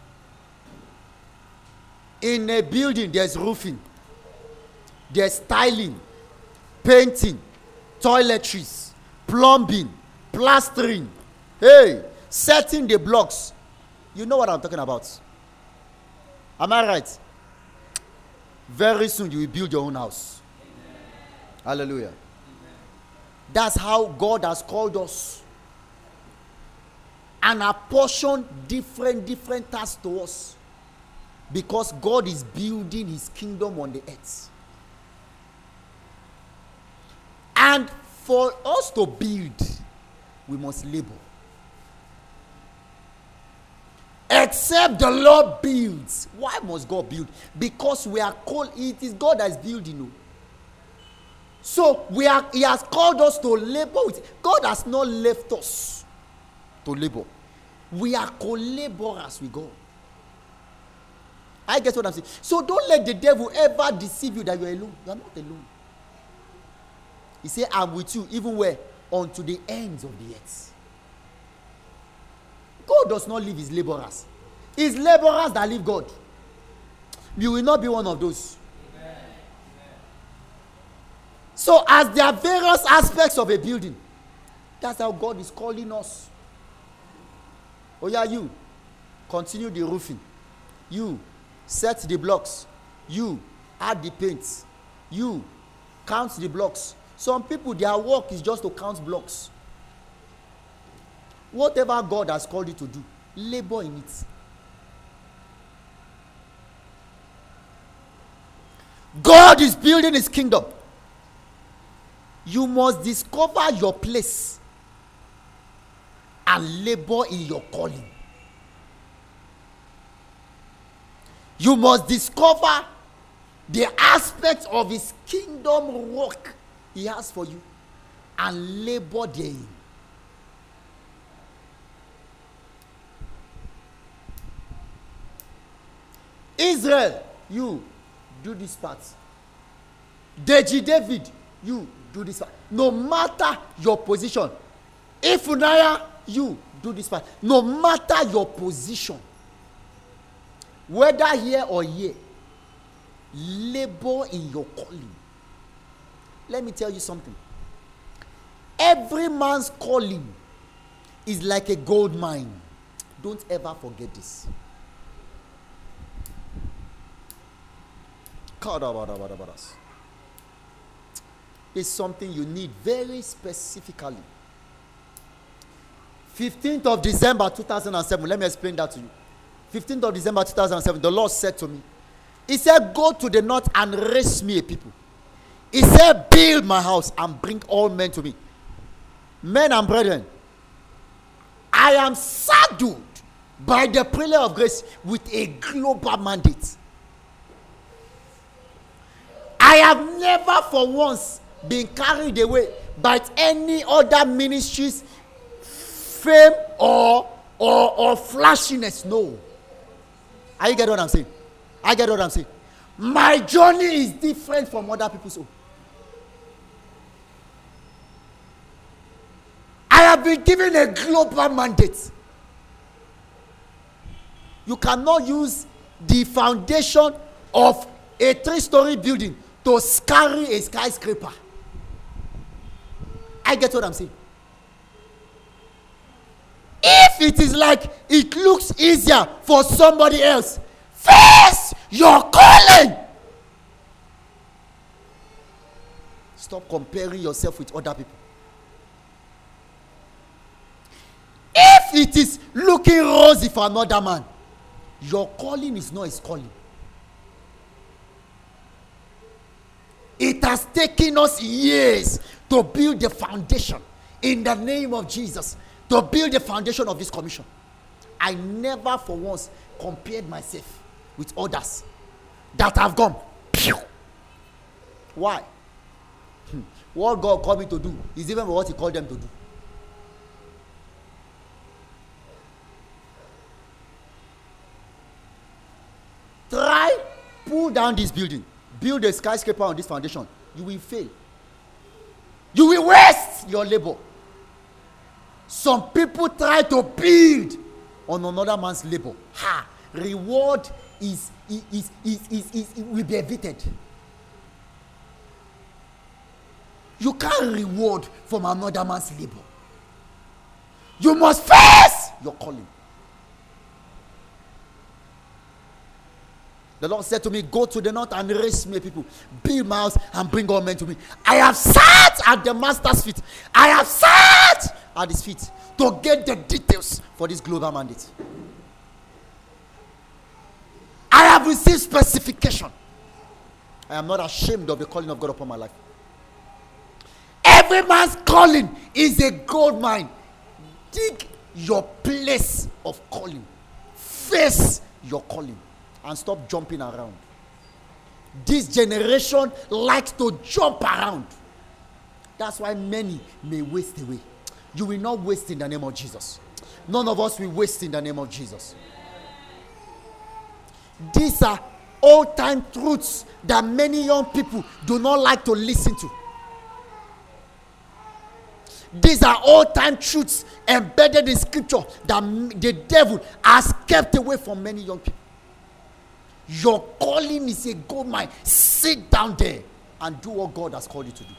In a building, there's roofing. There's tiling, painting, toiletries, plumbing, plastering. Hey, setting the blocks. You know what I'm talking about. Am I right? Very soon you will build your own house. Amen. Hallelujah. Amen. That's how God has called us. And apportioned different, different tasks to us. Because God is building his kingdom on the earth. And for us to build, we must labor. Except the Lord builds. Why must God build? Because we are called, it is God that is building. You know. So we are, he has called us to labor with. God has not left us to labor. We are co-laborers with God. I guess what I'm saying. So don't let the devil ever deceive you that you are alone. You are not alone. He said, I'm with you, even where? Unto the ends of the earth. God does not leave his laborers. It's laborers that leave God. You will not be one of those. Amen. So as there are various aspects of a building, that's how God is calling us. Oh yeah, you continue the roofing. You set the blocks. You add the paints. You count the blocks. Some people, their work is just to count blocks. Whatever God has called you to do, labor in it. God is building his kingdom. You must discover your place and labor in your calling. You must discover the aspects of his kingdom work he has for you and labor therein. Israel, you do this part. Deji David, you do this part. No matter your position. Ifunaya, you do this part. No matter your position, whether here or here, labor in your calling. Let me tell you something. Every man's calling is like a gold mine. Don't ever forget this. It's something you need very specifically. fifteenth of December two thousand seven. Let me explain that to you. fifteenth of December two thousand seven. The Lord said to me, He said, go to the north and raise me a people. He said, build my house and bring all men to me. Men and brethren, I am saddled by the prayer of grace with a global mandate. I have never for once been carried away by any other ministry's fame or, or, or flashiness. No. Are you getting what I'm saying? I get what I'm saying. My journey is different from other people's own. I have been given a global mandate. You cannot use the foundation of a three-story building to carry a skyscraper. I get what I'm saying. If it is like it looks easier for somebody else, face your calling. Stop comparing yourself with other people. If it is looking rosy for another man, your calling is not his calling. It has taken us years to build the foundation in the name of Jesus, to build the foundation of this commission. I never for once compared myself with others that have gone. Pew. Why? Hmm. What God called me to do is even what He called them to do. Try, pull down this building, build a skyscraper on this foundation. You will fail. You will waste your labor. Some people try to build on another man's labor. Ha! Reward is is is is, is, is, is will be evicted. You can't reward from another man's labor. You must face your calling. The Lord said to me, go to the north and raise me people. Build my house and bring all men to me. I have sat at the master's feet. I have sat at his feet to get the details for this global mandate. I have received specification. I am not ashamed of the calling of God upon my life. Every man's calling is a gold mine. Dig your place of calling. Face your calling. And stop jumping around. This generation likes to jump around. That's why many may waste away. You will not waste in the name of Jesus. None of us will waste in the name of Jesus. These are old-time truths that many young people do not like to listen to. These are old-time truths embedded in scripture that the devil has kept away from many young people. Your calling is a gold mine. Sit down there and do what God has called you to do.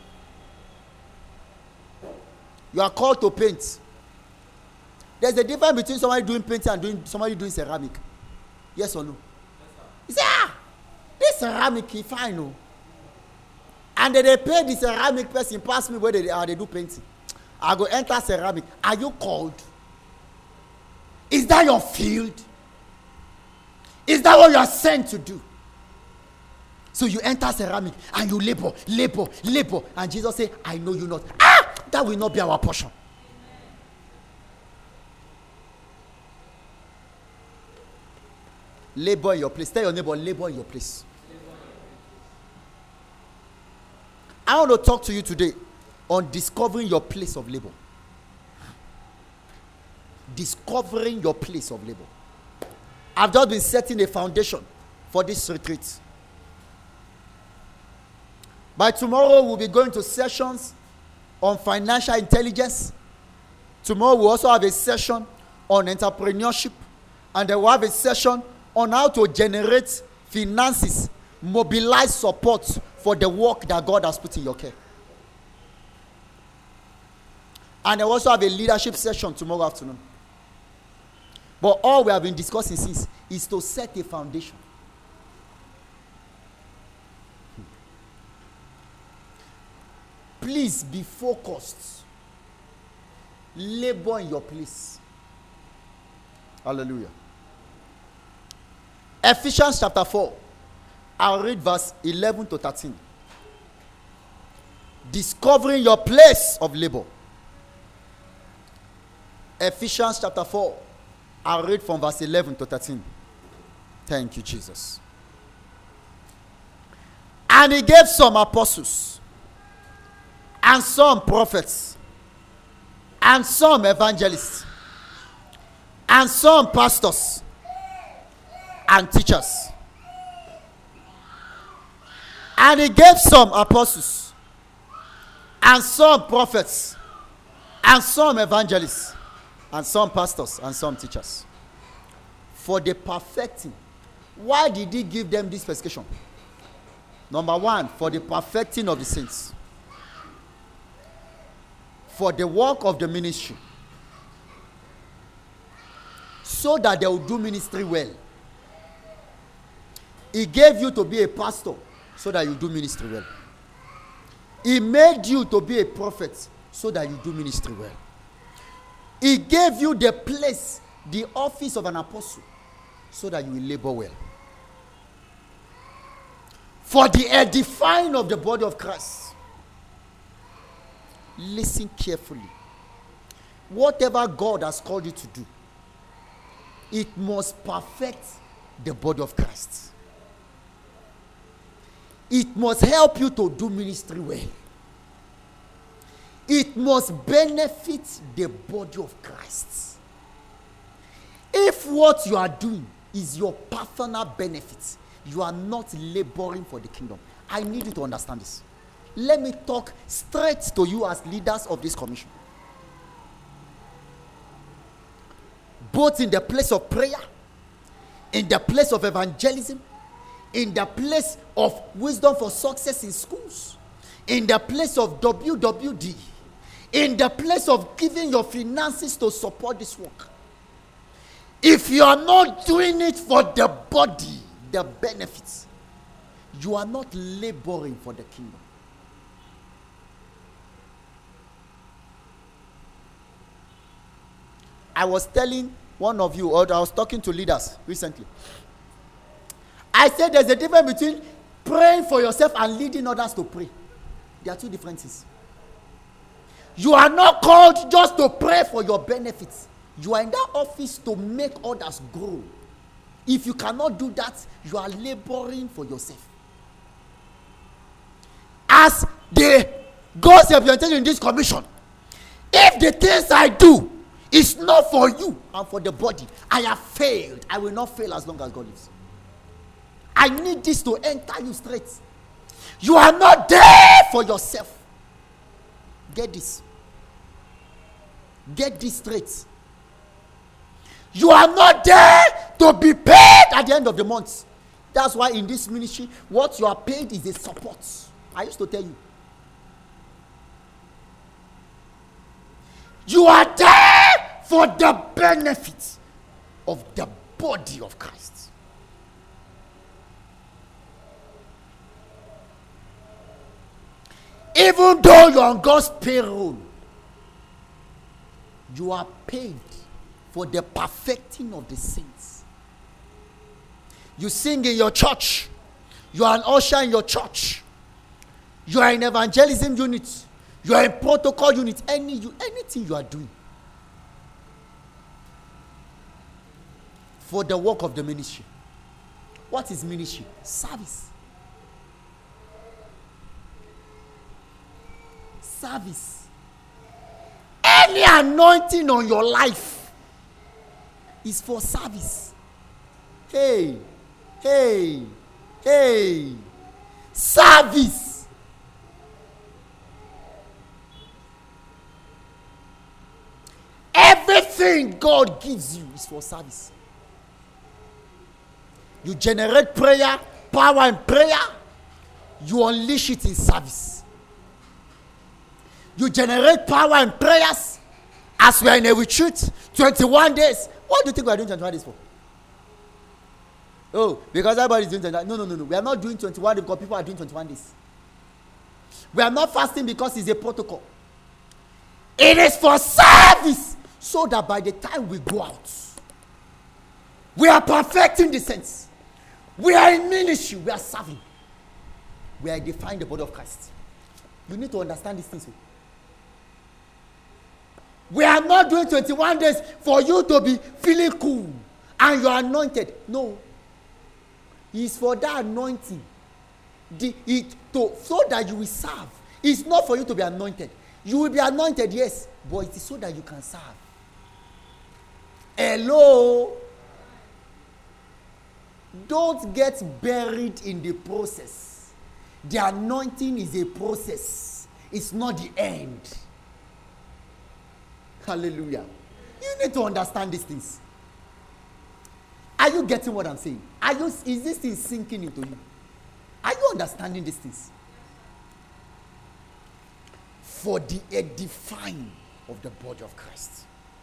You are called to paint. There's a difference between somebody doing painting and doing somebody doing ceramic. Yes or no? Yes, you say, ah, this ceramic is fine, no. And then they pay the ceramic person pass me where they are, they do painting. I go enter ceramic. Are you called? Is that your field? Is that what you are sent to do? So you enter ceramic and you labor, labor, labor. And Jesus said, I know you not. Ah! That will not be our portion. Labor in your place. Tell your neighbor, labor in your place. I want to talk to you today on discovering your place of labor. Discovering your place of labor. I've just been setting a foundation for this retreat. By tomorrow, we'll be going to sessions on financial intelligence. Tomorrow, we'll also have a session on entrepreneurship. And then we'll have a session on how to generate finances, mobilize support for the work that God has put in your care. And I also have a leadership session tomorrow afternoon. But all we have been discussing since is to set a foundation. Please be focused. Labor in your place. Hallelujah. Ephesians chapter four. I'll read verse eleven to thirteen. Discovering your place of labor. Ephesians chapter four. I'll read from verse eleven to thirteen. Thank you, Jesus. And he gave some apostles, and some prophets, and some evangelists, and some pastors, and teachers. And he gave some apostles, and some prophets, and some evangelists, and some pastors, and some teachers, for the perfecting. Why did he give them this specification? Number one, for the perfecting of the saints, for the work of the ministry, so that they will do ministry well. He gave you to be a pastor so that you do ministry well. He made you to be a prophet so that you do ministry well. He gave you the place, the office of an apostle, so that you will labor well. For the edifying of the body of Christ. Listen carefully. Whatever God has called you to do, it must perfect the body of Christ. It must help you to do ministry well. It must benefit the body of Christ. If what you are doing is your personal benefit, you are not laboring for the kingdom. I need you to understand this. Let me talk straight to you as leaders of this commission. Both in the place of prayer, in the place of evangelism, in the place of wisdom for success in schools, in the place of W W D, in the place of giving your finances to support this work. If you are not doing it for the body, the benefits, you are not laboring for the kingdom. I was telling one of you, or I was talking to leaders recently. I said there's a difference between praying for yourself and leading others to pray. There are two differences. You are not called just to pray for your benefits. You are in that office to make others grow. If you cannot do that, you are laboring for yourself. As the God's representation in this commission, if the things I do is not for you and for the body, I have failed. I will not fail as long as God lives. I need this to enter you straight. You are not there for yourself. Get this. Get this straight. You are not there to be paid at the end of the month. That's why in this ministry, what you are paid is a support. I used to tell you. You are there for the benefit of the body of Christ. Even though you're on God's payroll, you are paid for the perfecting of the saints. You sing in your church. You are an usher in your church. You are in evangelism unit. You are in protocol unit. Any you, anything you are doing for the work of the ministry. What is ministry? Service. Service. Any anointing on your life is for service. Hey, hey, hey. Service. Everything God gives you is for service. You generate prayer, power and prayer, you unleash it in service. You generate power and prayers as we are in a retreat, twenty-one days. What do you think we are doing twenty-one days for? Oh, because everybody is doing twenty-one. No, no, no, no. We are not doing twenty-one days because people are doing twenty-one days. We are not fasting because it's a protocol. It is for service, so that by the time we go out, we are perfecting the saints. We are in ministry. We are serving. We are defining the body of Christ. You need to understand these things. We are not doing twenty-one days for you to be feeling cool and you are anointed. No. It's for that anointing. The, it, to, so that you will serve. It's not for you to be anointed. You will be anointed, yes, but it is so that you can serve. Hello? Don't get buried in the process. The anointing is a process. It's not the end. Hallelujah. You need to understand these things. Are you getting what I'm saying? Are you, is this thing sinking into you? Are you understanding these things? For the edifying of the body of Christ.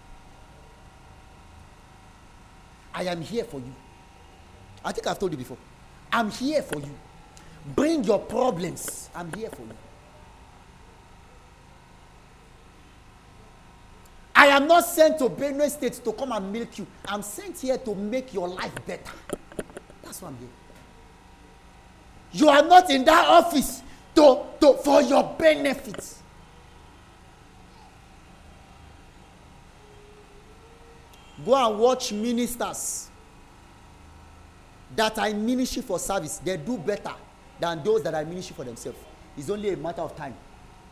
I am here for you. I think I've told you before. I'm here for you. Bring your problems. I'm here for you. I am not sent to Benue State to come and milk you. I'm sent here to make your life better. That's why I'm here. You are not in that office to, to, for your benefits. Go and watch ministers that are in ministry for service. They do better than those that are in ministry for themselves. It's only a matter of time.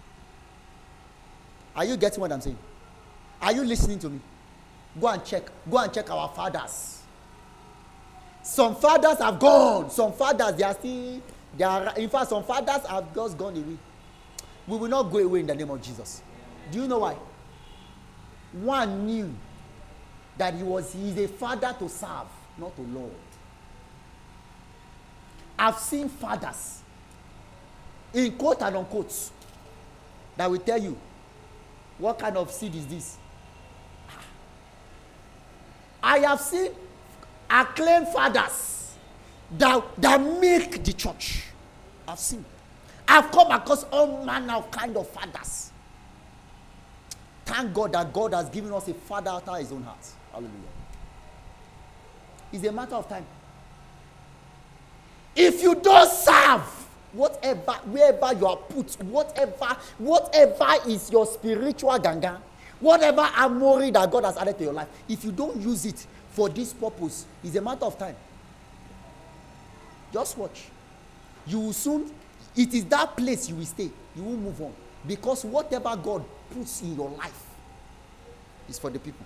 Are you getting what I'm saying? Are you listening to me? Go and check. Go and check our fathers. Some fathers have gone. Some fathers, they are still, they are, in fact, some fathers have just gone away. We will not go away in the name of Jesus. Do you know why? One knew that he was, he is a father to serve, not to lord. I've seen fathers, in quote and unquote, that will tell you, what kind of seed is this? I have seen acclaimed fathers that, that make the church. I've seen. I've come across all manner of kind of fathers. Thank God that God has given us a father after his own heart. Hallelujah. It's a matter of time. If you don't serve, whatever, wherever you are put, whatever, whatever is your spiritual ganga, whatever amori that God has added to your life, if you don't use it for this purpose, it's a matter of time. Just watch. You will soon, it is that place you will stay. You will move on. Because whatever God puts in your life is for the people.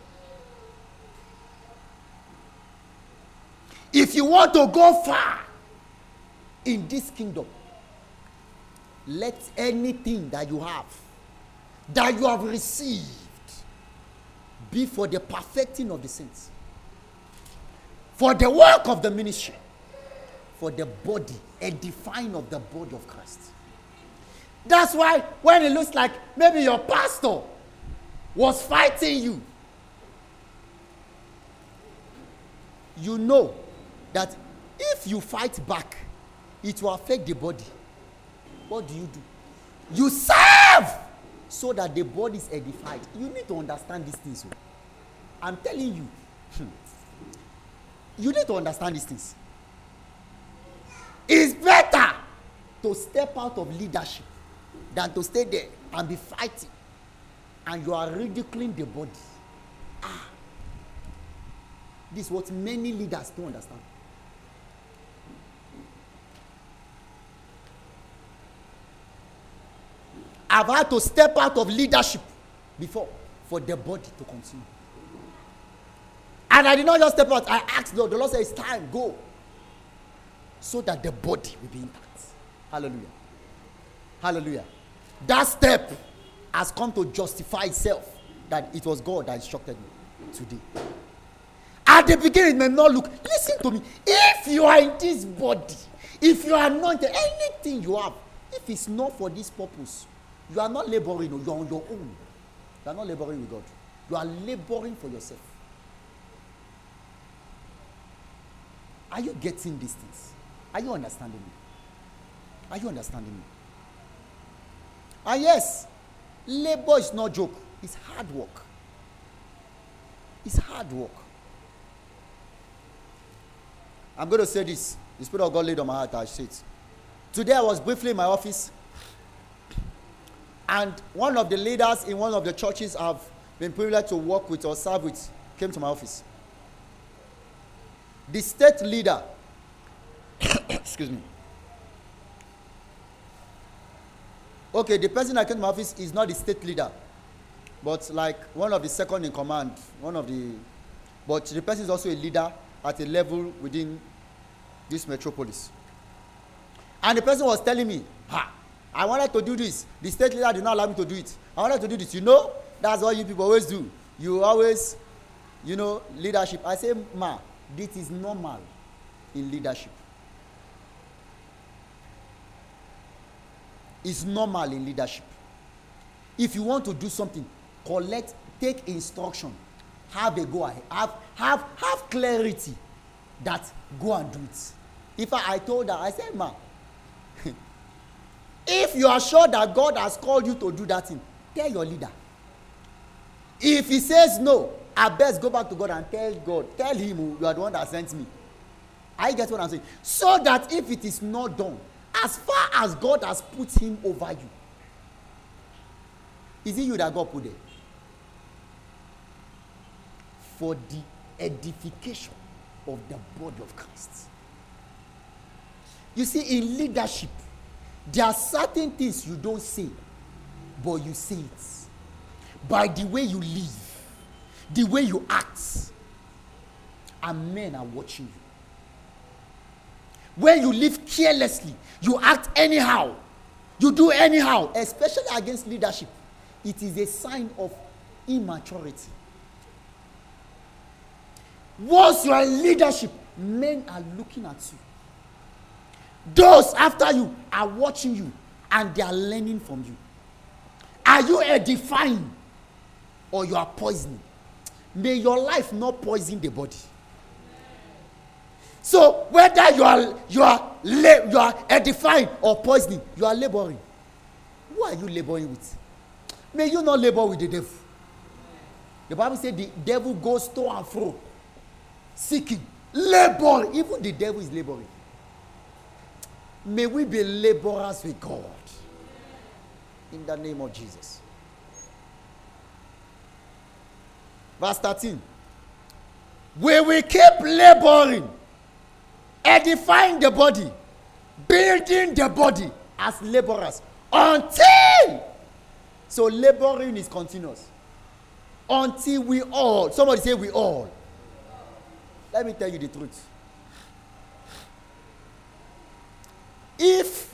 If you want to go far in this kingdom, let anything that you have, that you have received, be for the perfecting of the saints, for the work of the ministry, for the body, edifying of the body of Christ. That's why when it looks like maybe your pastor was fighting you, you know that if you fight back, it will affect the body. What do you do? You serve so that the body is edified. You need to understand these things. I'm telling you. You need to understand these things. It's better to step out of leadership than to stay there and be fighting and you are ridiculing the body. Ah. This is what many leaders don't understand. I've had to step out of leadership before for the body to continue. And I did not just step out. I asked the Lord. The Lord said, it's time, go. So that the body will be intact. Hallelujah. Hallelujah. That step has come to justify itself that it was God that instructed me today. At the beginning, it may not look. Listen to me. If you are in this body, if you are anointed, anything you have, if it's not for this purpose, you are not laboring. You are on your own. You are not laboring with God. You are laboring for yourself. Are you getting these things? Are you understanding me? Are you understanding me? And yes, labor is not joke. It's hard work. It's hard work. I'm going to say this. The Spirit of God laid on my heart. I say it. Today I was briefly in my office, and one of the leaders in one of the churches I've been privileged to work with or serve with came to my office. The state leader, excuse me. Okay, the person that came to my office is not the state leader, but like one of the second in command, one of the, but the person is also a leader at a level within this metropolis. And the person was telling me, ha, I wanted to do this. The state leader did not allow me to do it. I wanted to do this. You know, that's what you people always do. You always, you know, leadership. I say, ma, this is normal in leadership. It's normal in leadership. If you want to do something, collect, take instruction, have a go ahead, have have have clarity that go and do it. If I, I told her, I said, ma, if you are sure that God has called you to do that thing, tell your leader. If he says no, I best go back to God and tell God, tell him you are the one that sent me. I get what I'm saying. So that if it is not done, as far as God has put him over you, is it you that God put there? For the edification of the body of Christ. You see, in leadership, there are certain things you don't say, but you say it. By the way you live, the way you act, and men are watching you. When you live carelessly, you act anyhow, you do anyhow, especially against leadership, it is a sign of immaturity. Once you are in leadership, men are looking at you. Those after you are watching you, and they are learning from you. Are you edifying, or you are poisoning? May your life not poison the body. So whether you are you are you are edifying or poisoning, you are laboring. Who are you laboring with? May you not labor with the devil. The Bible says the devil goes to and fro, seeking, laboring. Even the devil is laboring. May we be laborers with God. In the name of Jesus. Verse thirteen. We will keep laboring, edifying the body, building the body as laborers until. So laboring is continuous. Until we all, somebody say we all. Let me tell you the truth. If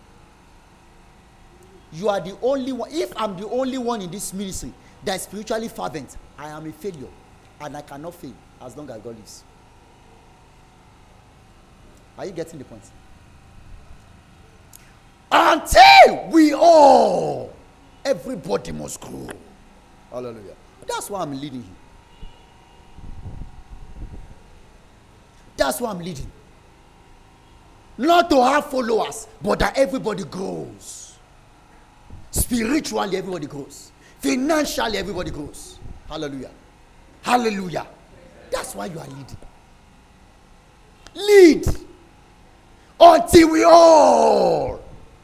you are the only one, if I'm the only one in this ministry that is spiritually fervent, I am a failure and I cannot fail as long as God lives. Are you getting the point? Until we all, everybody must grow. Hallelujah. That's why I'm leading you. That's why I'm leading. Not to have followers, but that everybody grows. Spiritually, everybody grows. Financially, everybody grows. Hallelujah. Hallelujah. That's why you are leading. Lead until we all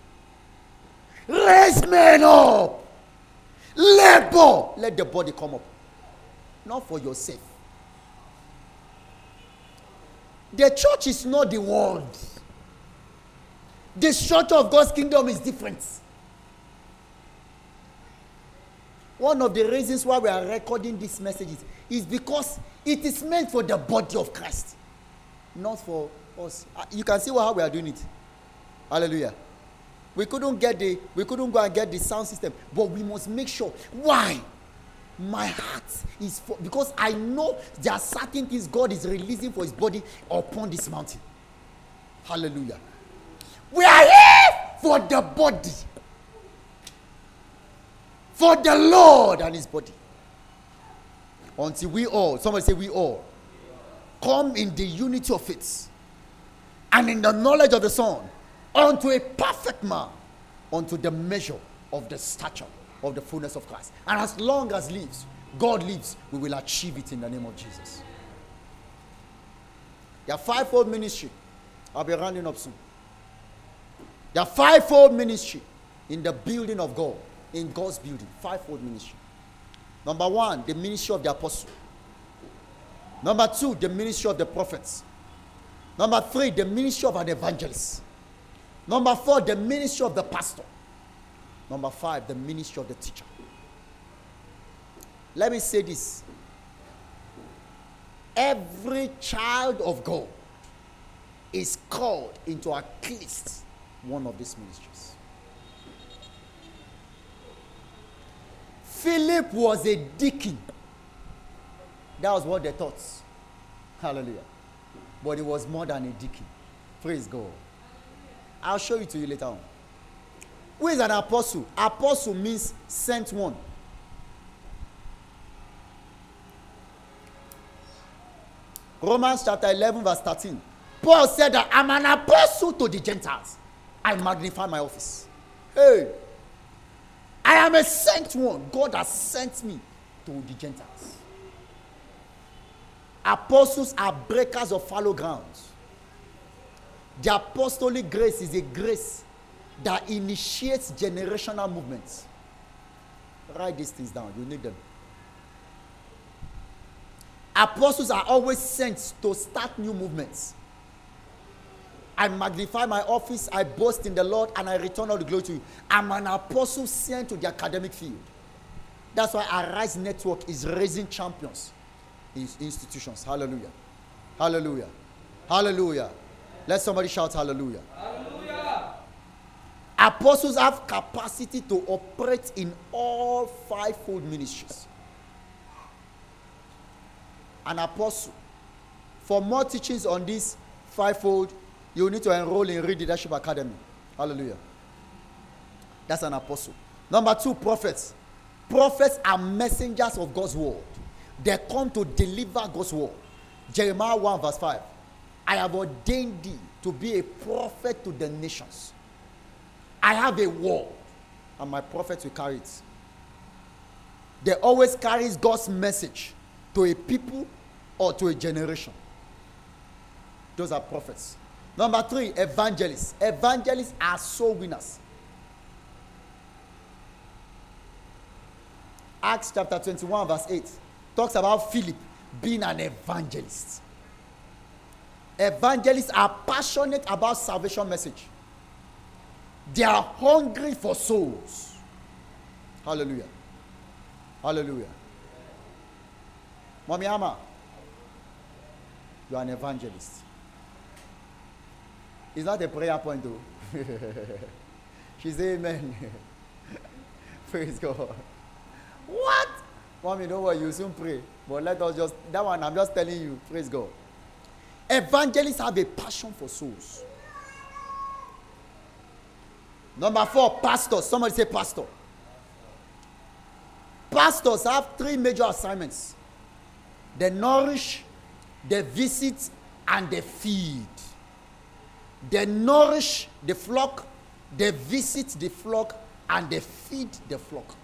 raise men up. Labor. Let the body come up. Not for yourself. The church is not the world. The structure of God's kingdom is different. One of the reasons why we are recording these messages is because it is meant for the body of Christ, not for us. You can see how we are doing it. Hallelujah. We couldn't get the, we couldn't go and get the sound system, but we must make sure. Why? My heart is for, because I know there are certain things God is releasing for his body upon this mountain. Hallelujah. We are here for the body. For the Lord and his body. Until we all, somebody say we all, come in the unity of faith and in the knowledge of the Son, unto a perfect man, unto the measure of the stature of the fullness of Christ. And as long as lives, God lives, we will achieve it in the name of Jesus. There are fivefold ministry. I'll be rounding up soon. There are fivefold ministry in the building of God, in God's building. Fivefold ministry. Number one, the ministry of the apostle. Number two, the ministry of the prophets. Number three, the ministry of an evangelist. Number four, the ministry of the pastor. Number five, the ministry of the teacher. Let me say this. Every child of God is called into at least one of these ministries. Philip was a deacon. That was what they thought. Hallelujah. But he was more than a deacon. Praise God. I'll show it to you later on. Who is an apostle? Apostle means sent one. Romans chapter eleven verse thirteen. Paul said that I'm an apostle to the Gentiles. I magnify my office. Hey, I am a sent one. God has sent me to the Gentiles. Apostles are breakers of fallow grounds. The apostolic grace is a grace that initiates generational movements. Write these things down. You need them. Apostles are always sent to start new movements. I magnify my office, I boast in the Lord, and I return all the glory to you. I'm an apostle sent to the academic field. That's why Arise Network is raising champions in institutions. Hallelujah. Hallelujah. Hallelujah. Let somebody shout hallelujah. Hallelujah. Apostles have capacity to operate in all fivefold ministries. An apostle. For more teachings on this fivefold, you need to enroll in Read Leadership Academy. Hallelujah. That's an apostle. Number two, prophets. Prophets are messengers of God's word. They come to deliver God's word. Jeremiah one verse five. I have ordained thee to be a prophet to the nations. I have a word, and my prophets will carry it. They always carry God's message to a people or to a generation. Those are prophets. Number three, evangelists. Evangelists are soul winners. Acts chapter twenty-one verse eight talks about Philip being an evangelist. Evangelists are passionate about salvation message. They are hungry for souls. Hallelujah. Hallelujah. Mommy Ama, you are an evangelist. It's not a prayer point though. She said amen. Praise God. What? Mommy, don't worry, you soon pray. But let us just, that one I'm just telling you, praise God. Evangelists have a passion for souls. Number four, pastors. Somebody say pastor. Pastors have three major assignments. They nourish, they visit, and they feed. They nourish the flock, they visit the flock, and they feed the flock.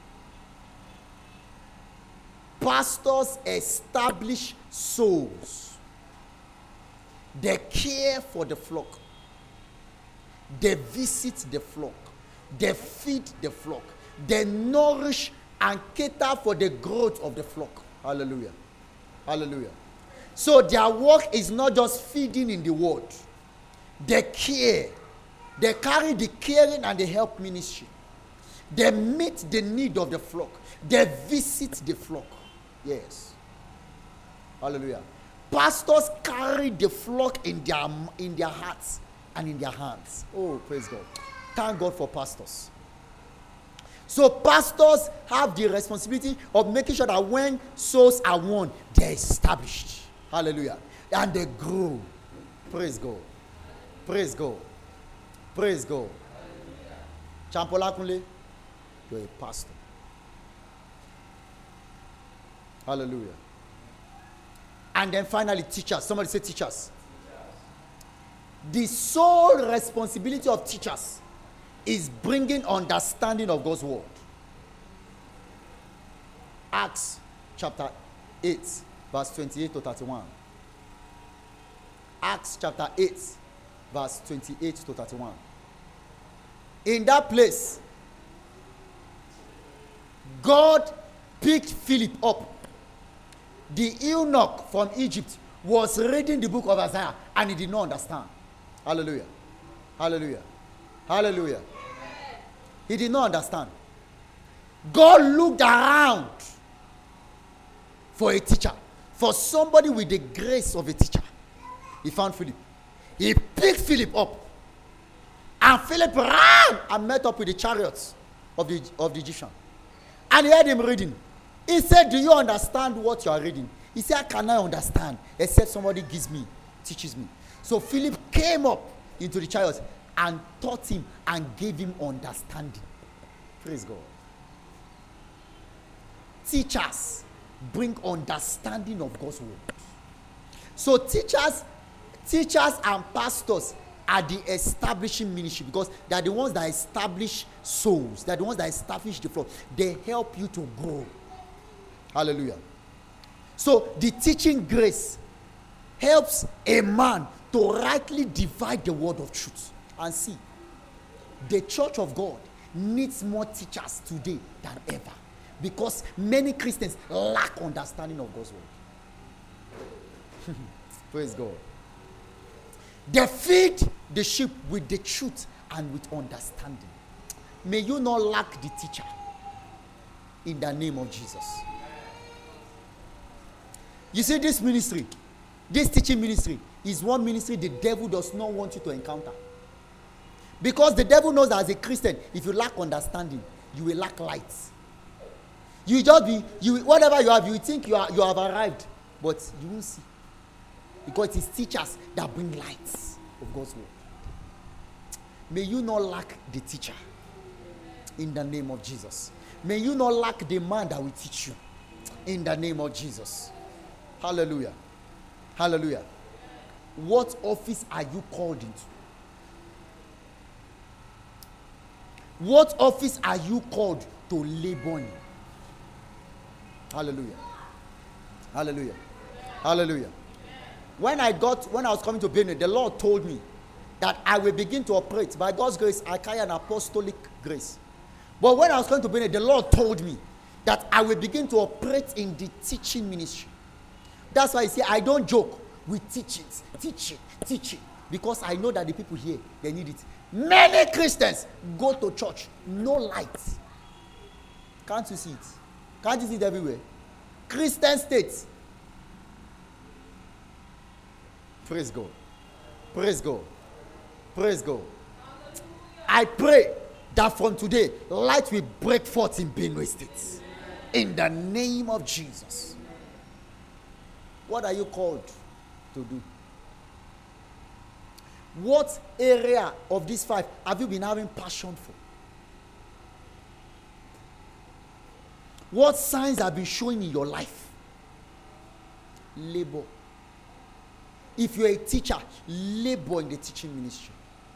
Pastors establish souls. They care for the flock. They visit the flock. They feed the flock. They nourish and cater for the growth of the flock. Hallelujah. Hallelujah. So their work is not just feeding in the word. They care. They carry the caring and the help ministry. They meet the need of the flock. They visit the flock. Yes. Hallelujah. Pastors carry the flock in their in their hearts and in their hands. Oh, praise God. Thank God for pastors. So pastors have the responsibility of making sure that when souls are won, they're established. Hallelujah. And they grow. Praise God. Praise God. Praise God. Champola Kunle, you're a pastor. Hallelujah. And then finally, teachers. Somebody say teachers. The sole responsibility of teachers is bringing understanding of God's word. Acts chapter eight, verse twenty-eight to thirty-one. Acts chapter eight, verse twenty-eight to thirty-one. In that place, God picked Philip up. The eunuch from Egypt was reading the book of Isaiah and he did not understand. Hallelujah. Hallelujah. Hallelujah. He did not understand. God looked around for a teacher, for somebody with the grace of a teacher. He found Philip. He picked Philip up. And Philip ran and met up with the chariots of the, of the Egyptian. And he heard him reading. He said, do you understand what you are reading? He said, how can I understand except somebody gives me, teaches me? So Philip came up into the chariots and taught him and gave him understanding. Praise God. Teachers bring understanding of God's word. So teachers, teachers and pastors are the establishing ministry, because they are the ones that establish souls. They are the ones that establish the flock. They help you to grow. Hallelujah. So the teaching grace helps a man to rightly divide the word of truth. And see, the church of God needs more teachers today than ever, because many Christians lack understanding of God's word. Praise God. They feed the sheep with the truth and with understanding. May you not lack the teacher in the name of Jesus. You see, this ministry, this teaching ministry is one ministry the devil does not want you to encounter. Because the devil knows that as a Christian, if you lack understanding, you will lack light. You just be, you whatever you have, you think you are you have arrived, but you won't see. Because it is teachers that bring lights of God's word. May you not lack the teacher in the name of Jesus. May you not lack the man that will teach you in the name of Jesus. Hallelujah. Hallelujah. What office are you called into? What office are you called to labor in? Hallelujah. Hallelujah. Hallelujah. When I got, when I was coming to Benue, the Lord told me that I will begin to operate. By God's grace, I carry an apostolic grace. But when I was coming to Benue, the Lord told me that I will begin to operate in the teaching ministry. That's why I say I don't joke with teachings, teaching, teaching. Because I know that the people here, they need it. Many Christians go to church, no light. Can't you see it? Can't you see it everywhere? Christian states. Praise God. Praise God. Praise God. I pray that from today, light will break forth in Benue State. In the name of Jesus. What are you called to do? What area of these five have you been having passion for? What signs have been showing in your life? Labor. If you're a teacher, labor in the teaching ministry.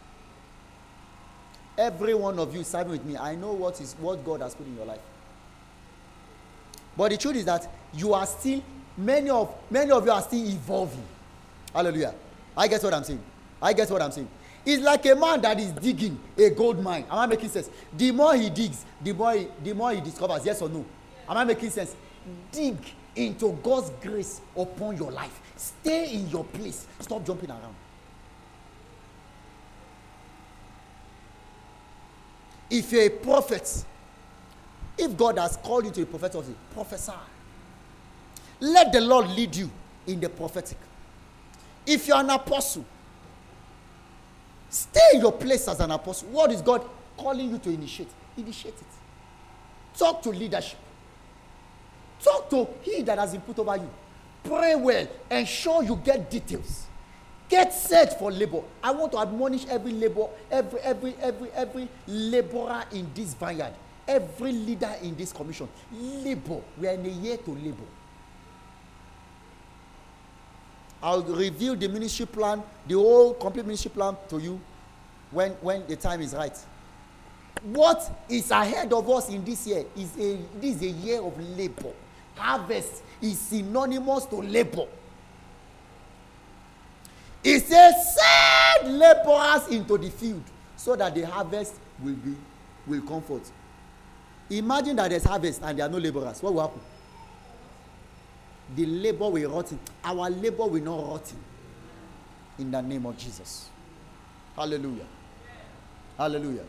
Every one of you serving with me, I know what is what God has put in your life. But the truth is that you are still, many of many of you are still evolving. Hallelujah. I guess what I'm saying. I guess what I'm saying. It's like a man that is digging a gold mine. Am I making sense? The more he digs, the more he, the more he discovers. Yes or no? Am I making sense? Dig into God's grace upon your life. Stay in your place. Stop jumping around. If you're a prophet, If God has called you to the prophetic office, prophesy. Let the Lord lead you in the prophetic. If you're an apostle, stay in your place as an apostle. What is God calling you to initiate? Initiate it. Talk to leadership. Talk to he that has been put over you. Pray well. Ensure you get details. Get set for labor. I want to admonish every labor, every every every every laborer in this vineyard, every leader in this commission. Labor. We are in a year to labor. I'll reveal the ministry plan, the whole complete ministry plan to you when, when the time is right. What is ahead of us in this year is a this is a year of labor. Harvest is synonymous to labor. It says, send laborers into the field so that the harvest will be will come forth. Imagine that there's harvest and there are no laborers. What will happen? The labor will rot. Our labor will not rot. In the name of Jesus. Hallelujah. Hallelujah.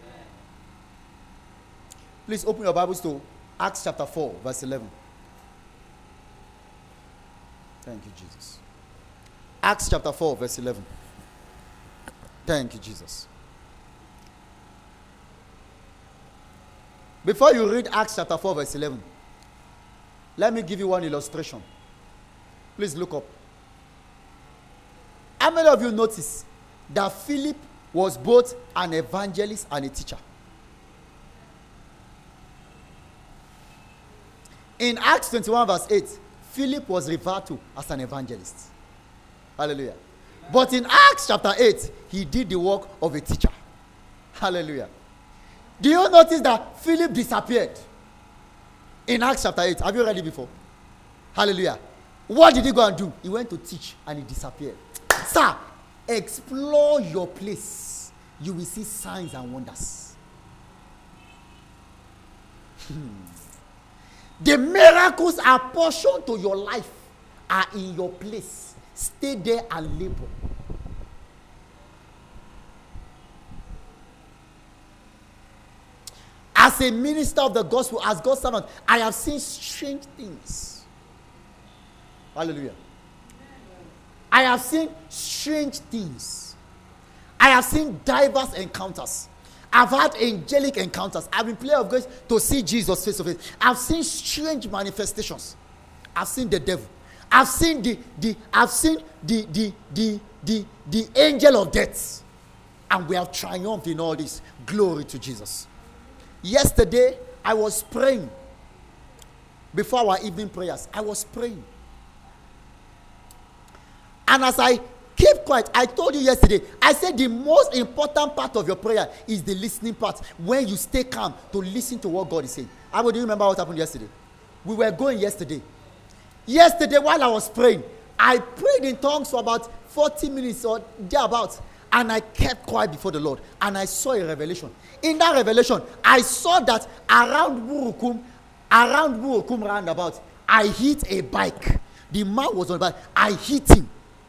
Please open your Bibles to Acts chapter four, verse eleven. Thank you, Jesus. Acts chapter four, verse eleven. Thank you, Jesus. Before you read Acts chapter four, verse eleven, let me give you one illustration. Please look up. How many of you notice that Philip was both an evangelist and a teacher? In Acts twenty-one, verse eight, Philip was referred to as an evangelist. Hallelujah. But in Acts chapter eight, he did the work of a teacher. Hallelujah. Do you notice that Philip disappeared? In Acts chapter eight, have you read it before? Hallelujah. What did he go and do? He went to teach and he disappeared. Sir, explore your place. You will see signs and wonders. The miracles are portioned to your life are in your place. Stay there and labor. As a minister of the gospel, as God's servant, I have seen strange things. Hallelujah. I have seen strange things. I have seen diverse encounters. I've had angelic encounters. I've been player of grace to see Jesus face to face. I've seen strange manifestations. I've seen the devil. I've seen the the I've seen the the the the, the angel of death. And we have triumphed in all this. Glory to Jesus. Yesterday, I was praying. Before our evening prayers, I was praying. And as I keep quiet, I told you yesterday, I said the most important part of your prayer is the listening part. When you stay calm to listen to what God is saying. I do you remember what happened yesterday? We were going yesterday. Yesterday, while I was praying, I prayed in tongues for about forty minutes or thereabouts. And I kept quiet before the Lord. And I saw a revelation. In that revelation, I saw that around Burukum, around Burukum roundabout, I hit a bike. The man was on the bike. I hit him.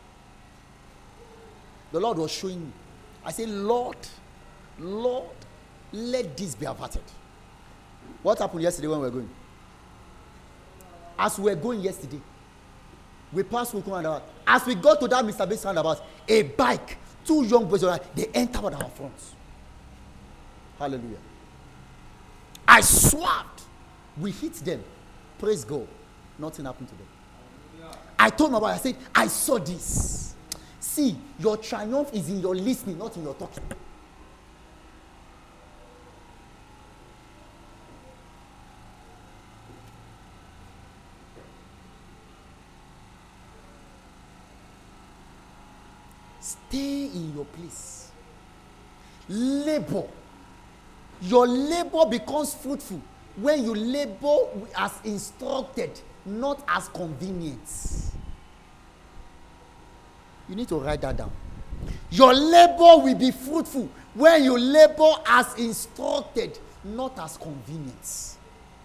The Lord was showing me. I said, Lord, Lord, let this be averted. What happened yesterday when we were going? As we were going yesterday, we passed Burukum roundabout. As we got to that Mister Bates roundabout, a bike, two young boys, they entered our front. Hallelujah. I swapped. We hit them. Praise God. Nothing happened to them. I told my wife, I said, I saw this. See, your triumph is in your listening, not in your talking. Stay in your place. Labor. Your labor becomes fruitful when you labor as instructed, not as convenience. You need to write that down. Your labor will be fruitful when you labor as instructed, not as convenience.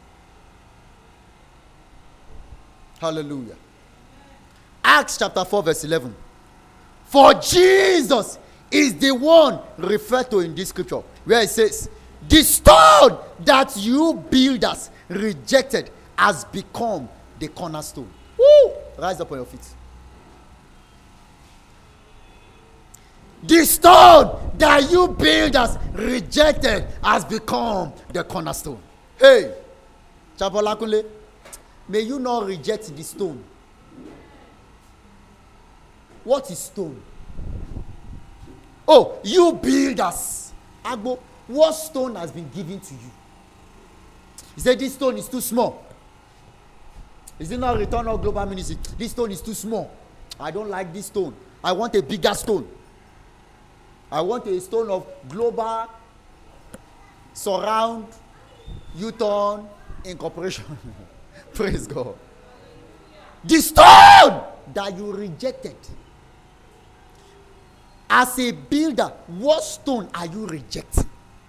Hallelujah. Acts chapter four, verse eleven. For Jesus is the one referred to in this scripture, where it says, The stone that you builders rejected has become the cornerstone. Woo! Rise up on your feet. The stone that you builders rejected has become the cornerstone. Hey, Chapolakunle, may you not reject the stone. What is stone? Oh, you builders. Agbo, what stone has been given to you? He said this stone is too small. Is it not Return of Global Ministry? This stone is too small. I don't like this stone. I want a bigger stone. I want a stone of global surround U-turn incorporation. Praise God. The stone that you rejected. As a builder, what stone are you rejecting?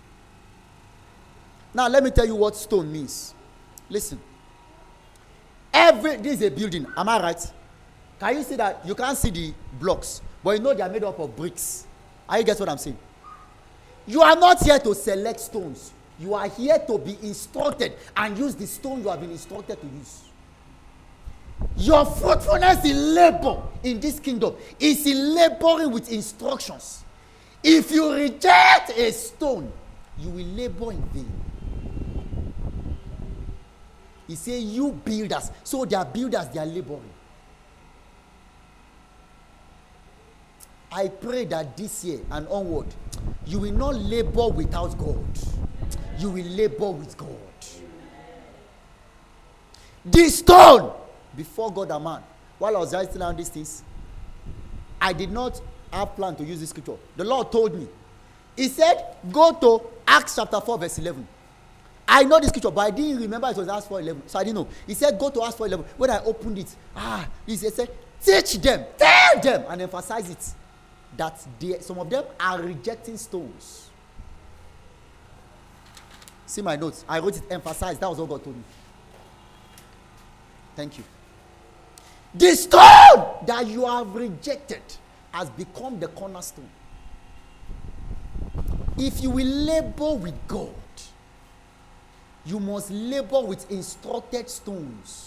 Now let me tell you what stone means. Listen. Every this is a building. Am I right? Can you see that? You can't see the blocks, but you know they are made up of bricks. Are you get what I'm saying? You are not here to select stones. You are here to be instructed and use the stone you have been instructed to use. Your fruitfulness in labor in this kingdom is in laboring with instructions. If you reject a stone, you will labor in vain. He said, you builders. So they are builders, they are laboring. I pray that this year and onward, you will not labor without God. You will labor with God. This stone, before God and man, while I was writing down these things, I did not have plan to use this scripture. The Lord told me. He said, go to Acts chapter four, verse eleven. I know this scripture, but I didn't remember it was Acts four eleven. So I didn't know. He said, go to Acts four eleven. When I opened it, ah, he said, teach them, tell them, and emphasize it. That they, some of them are rejecting stones. See my notes. I wrote it, emphasize. That was what God told me. Thank you. The stone that you have rejected has become the cornerstone. If you will labor with God, you must labor with instructed stones.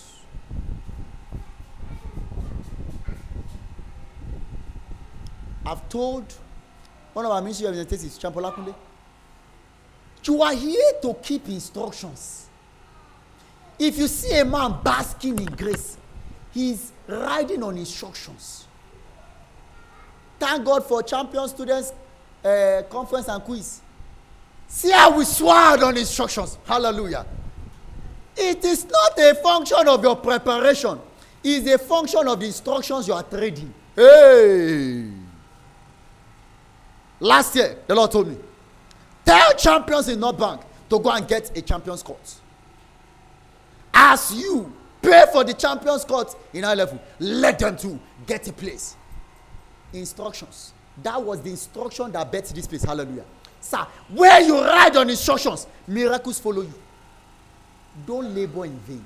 I've told one of our ministry representatives, Champolakunle, you are here to keep instructions. If you see a man basking in grace, he's riding on instructions. Thank God for Champion Students uh, Conference and Quiz. See how we swore on instructions. Hallelujah. It is not a function of your preparation. It is a function of the instructions you are trading. Hey! Last year, the Lord told me, tell champions in North Bank to go and get a champions court. As you pay for the champions court in high level, let them to get a place. Instructions. That was the instruction that bet this place. Hallelujah. Sir, where you ride on instructions, miracles follow you. Don't labor in vain.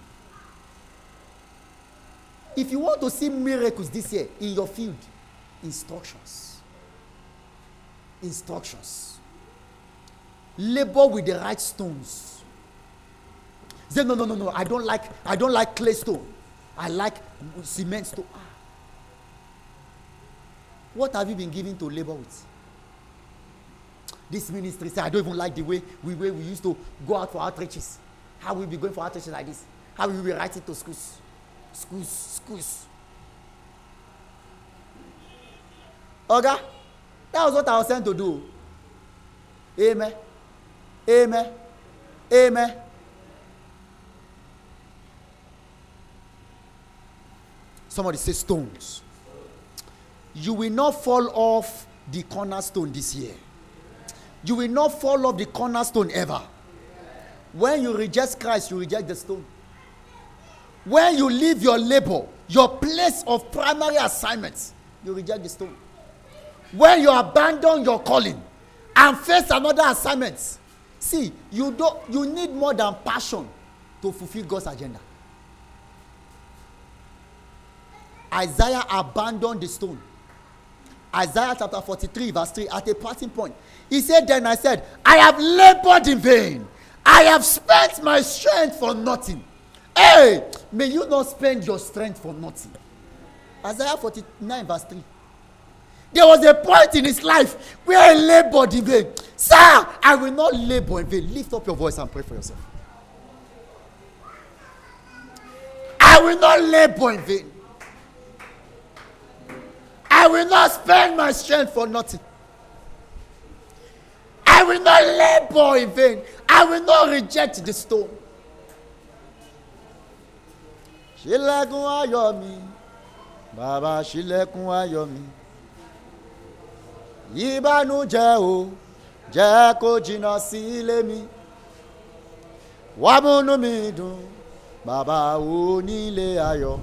If you want to see miracles this year in your field, instructions. Instructions. Labor with the right stones. Say no, no, no, no. I don't like. I don't like clay stone. I like cement stone. Ah. What have you been given to labor with? This ministry say I don't even like the way we way we used to go out for outreaches. How will we be going for outreaches like this? How will we be writing to schools, schools, schools? Oga. That was what I was sent to do. Amen. Amen. Amen. Somebody say stones. You will not fall off the cornerstone this year. You will not fall off the cornerstone ever. When you reject Christ, you reject the stone. When you leave your labor, your place of primary assignments, you reject the stone. When you abandon your calling and face another assignment, see, you don't you need more than passion to fulfill God's agenda. Isaiah abandoned the stone Isaiah chapter forty-three, verse three, at a parting point. He said, then I said, I have labored in vain. I have spent my strength for nothing. Hey, may you not spend your strength for nothing. Isaiah forty-nine, verse three. There was a point in his life where he labored in vain. Sir, I will not labor in vain. Lift up your voice and pray for yourself. I will not labor in vain. I will not spend my strength for nothing. I will not labor in vain. I will not reject the stone. Ṣílẹ̀kùn ayọ̀ mi, Bàbá ṣílẹ̀kùn ayọ̀ mi. Ìbànújẹ́ o, jẹ́ kó jìnnà sí ilé mi. Wá múnú mi dùn, Bàbá onílé ayọ̀.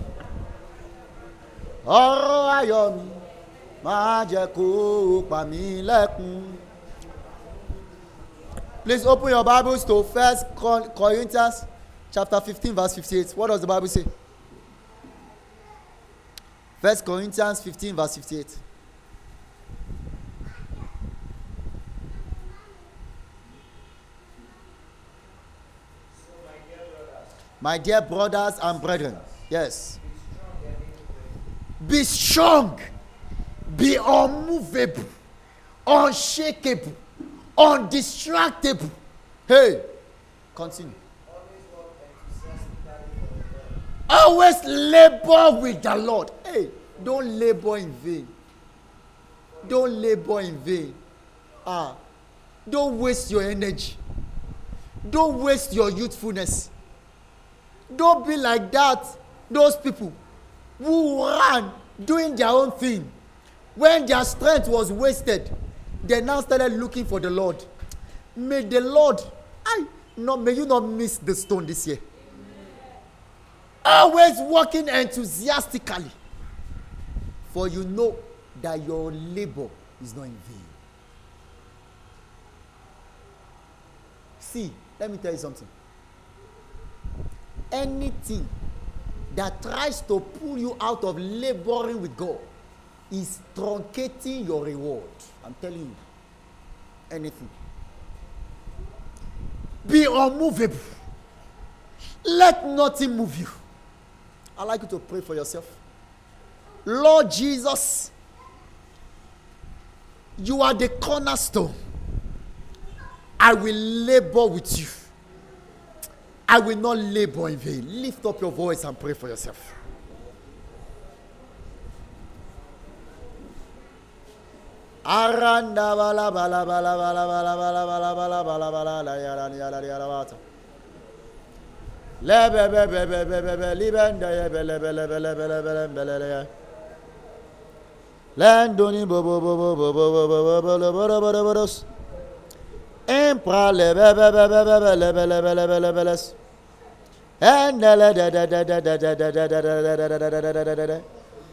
Ọ̀rọ̀ ayọ̀ mi, má jẹ́ kó pa mí lẹ́kún. Please open your Bibles to First Corinthians chapter fifteen, verse fifty-eight. What does the Bible say? First Corinthians fifteen, verse fifty-eight. My dear brothers and brethren, yes. Be strong, be unmovable, unshakable, undistractable. Hey, continue. Always labor with the Lord. Hey, don't labor in vain. Don't labor in vain. Ah, don't waste your energy. Don't waste your youthfulness. Don't be like that. Those people who ran doing their own thing. When their strength was wasted, they now started looking for the Lord. May the Lord, I no, may you not miss the stone this year. Always working enthusiastically, for you know that your labor is not in vain. See, let me tell you something. Anything that tries to pull you out of laboring with God is truncating your reward. I'm telling you. Anything. Be unmovable. Let nothing move you. I'd like you to pray for yourself. Lord Jesus, you are the cornerstone. I will labor with you. I will not labor in vain. Lift up your voice and pray for yourself. Aranda bala bala bala bala bala bala bala bala bala bala la ya la ya la ya la bata. Le be be be be be be be libenda ye be le be le be le be le be le be le le. Landoni bo bo bo bo bo bo bo bo bo bo bo bo bo bo. Impra le be be be be be le be le be le be le be le. And da da da da da da da da da da da da da da da da da da.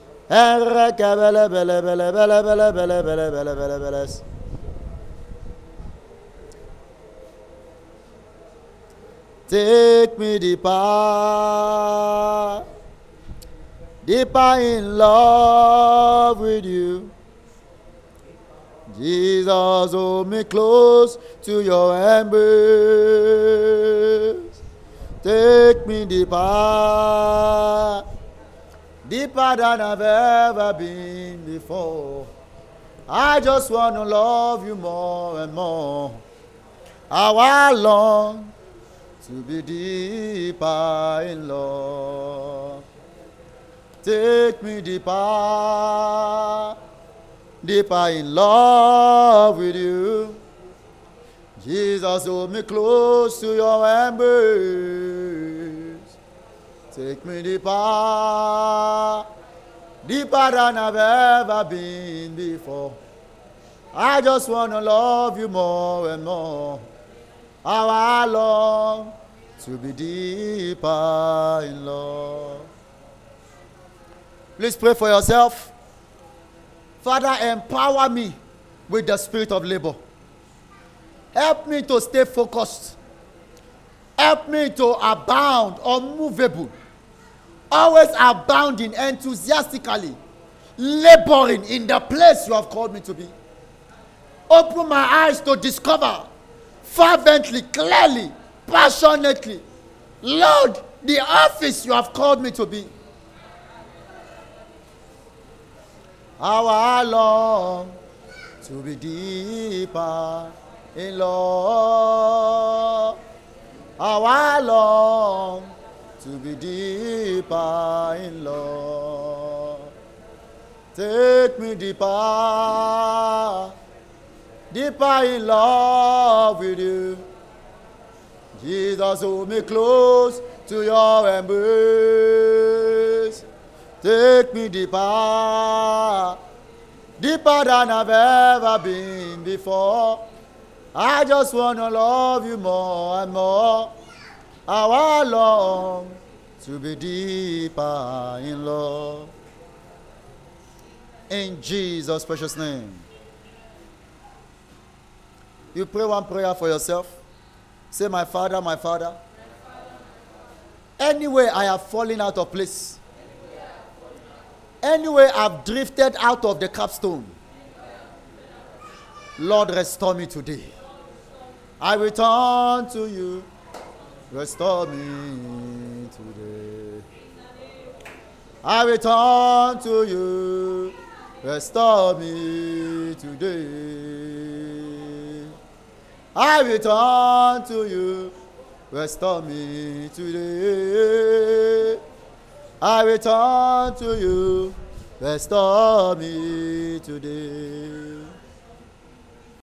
Take me deeper, deeper in love with you. Jesus, hold me close to your embrace. Take me deeper, deeper than I've ever been before. I just want to love you more and more. How I long to be deeper in love. Take me deeper, deeper in love with you. Jesus, hold me close to your embrace. Take me deeper, deeper than I've ever been before. I just want to love you more and more. How I long to be deeper in love. Please pray for yourself. Father, empower me with the spirit of labor. Help me to stay focused. Help me to abound, unmovable. Always abounding enthusiastically. laboring in the place you have called me to be. Open my eyes to discover fervently, clearly, passionately, Lord, the office you have called me to be. How I long to be deeper in love. How I long to be deeper in love. Take me deeper, deeper in love with you. Jesus, hold me close to your embrace. Take me deeper, deeper than I've ever been before. I just want to love you more and more. How I long to be deeper in love. In Jesus' precious name. You pray one prayer for yourself. Say, my Father, my Father. Anywhere I have fallen out of place. Anywhere I've drifted out of the capstone. Lord, restore me today. I return to you. Restore me today. I return to you. Restore me today. I return to you. Restore me today. I return to you. Restore me today.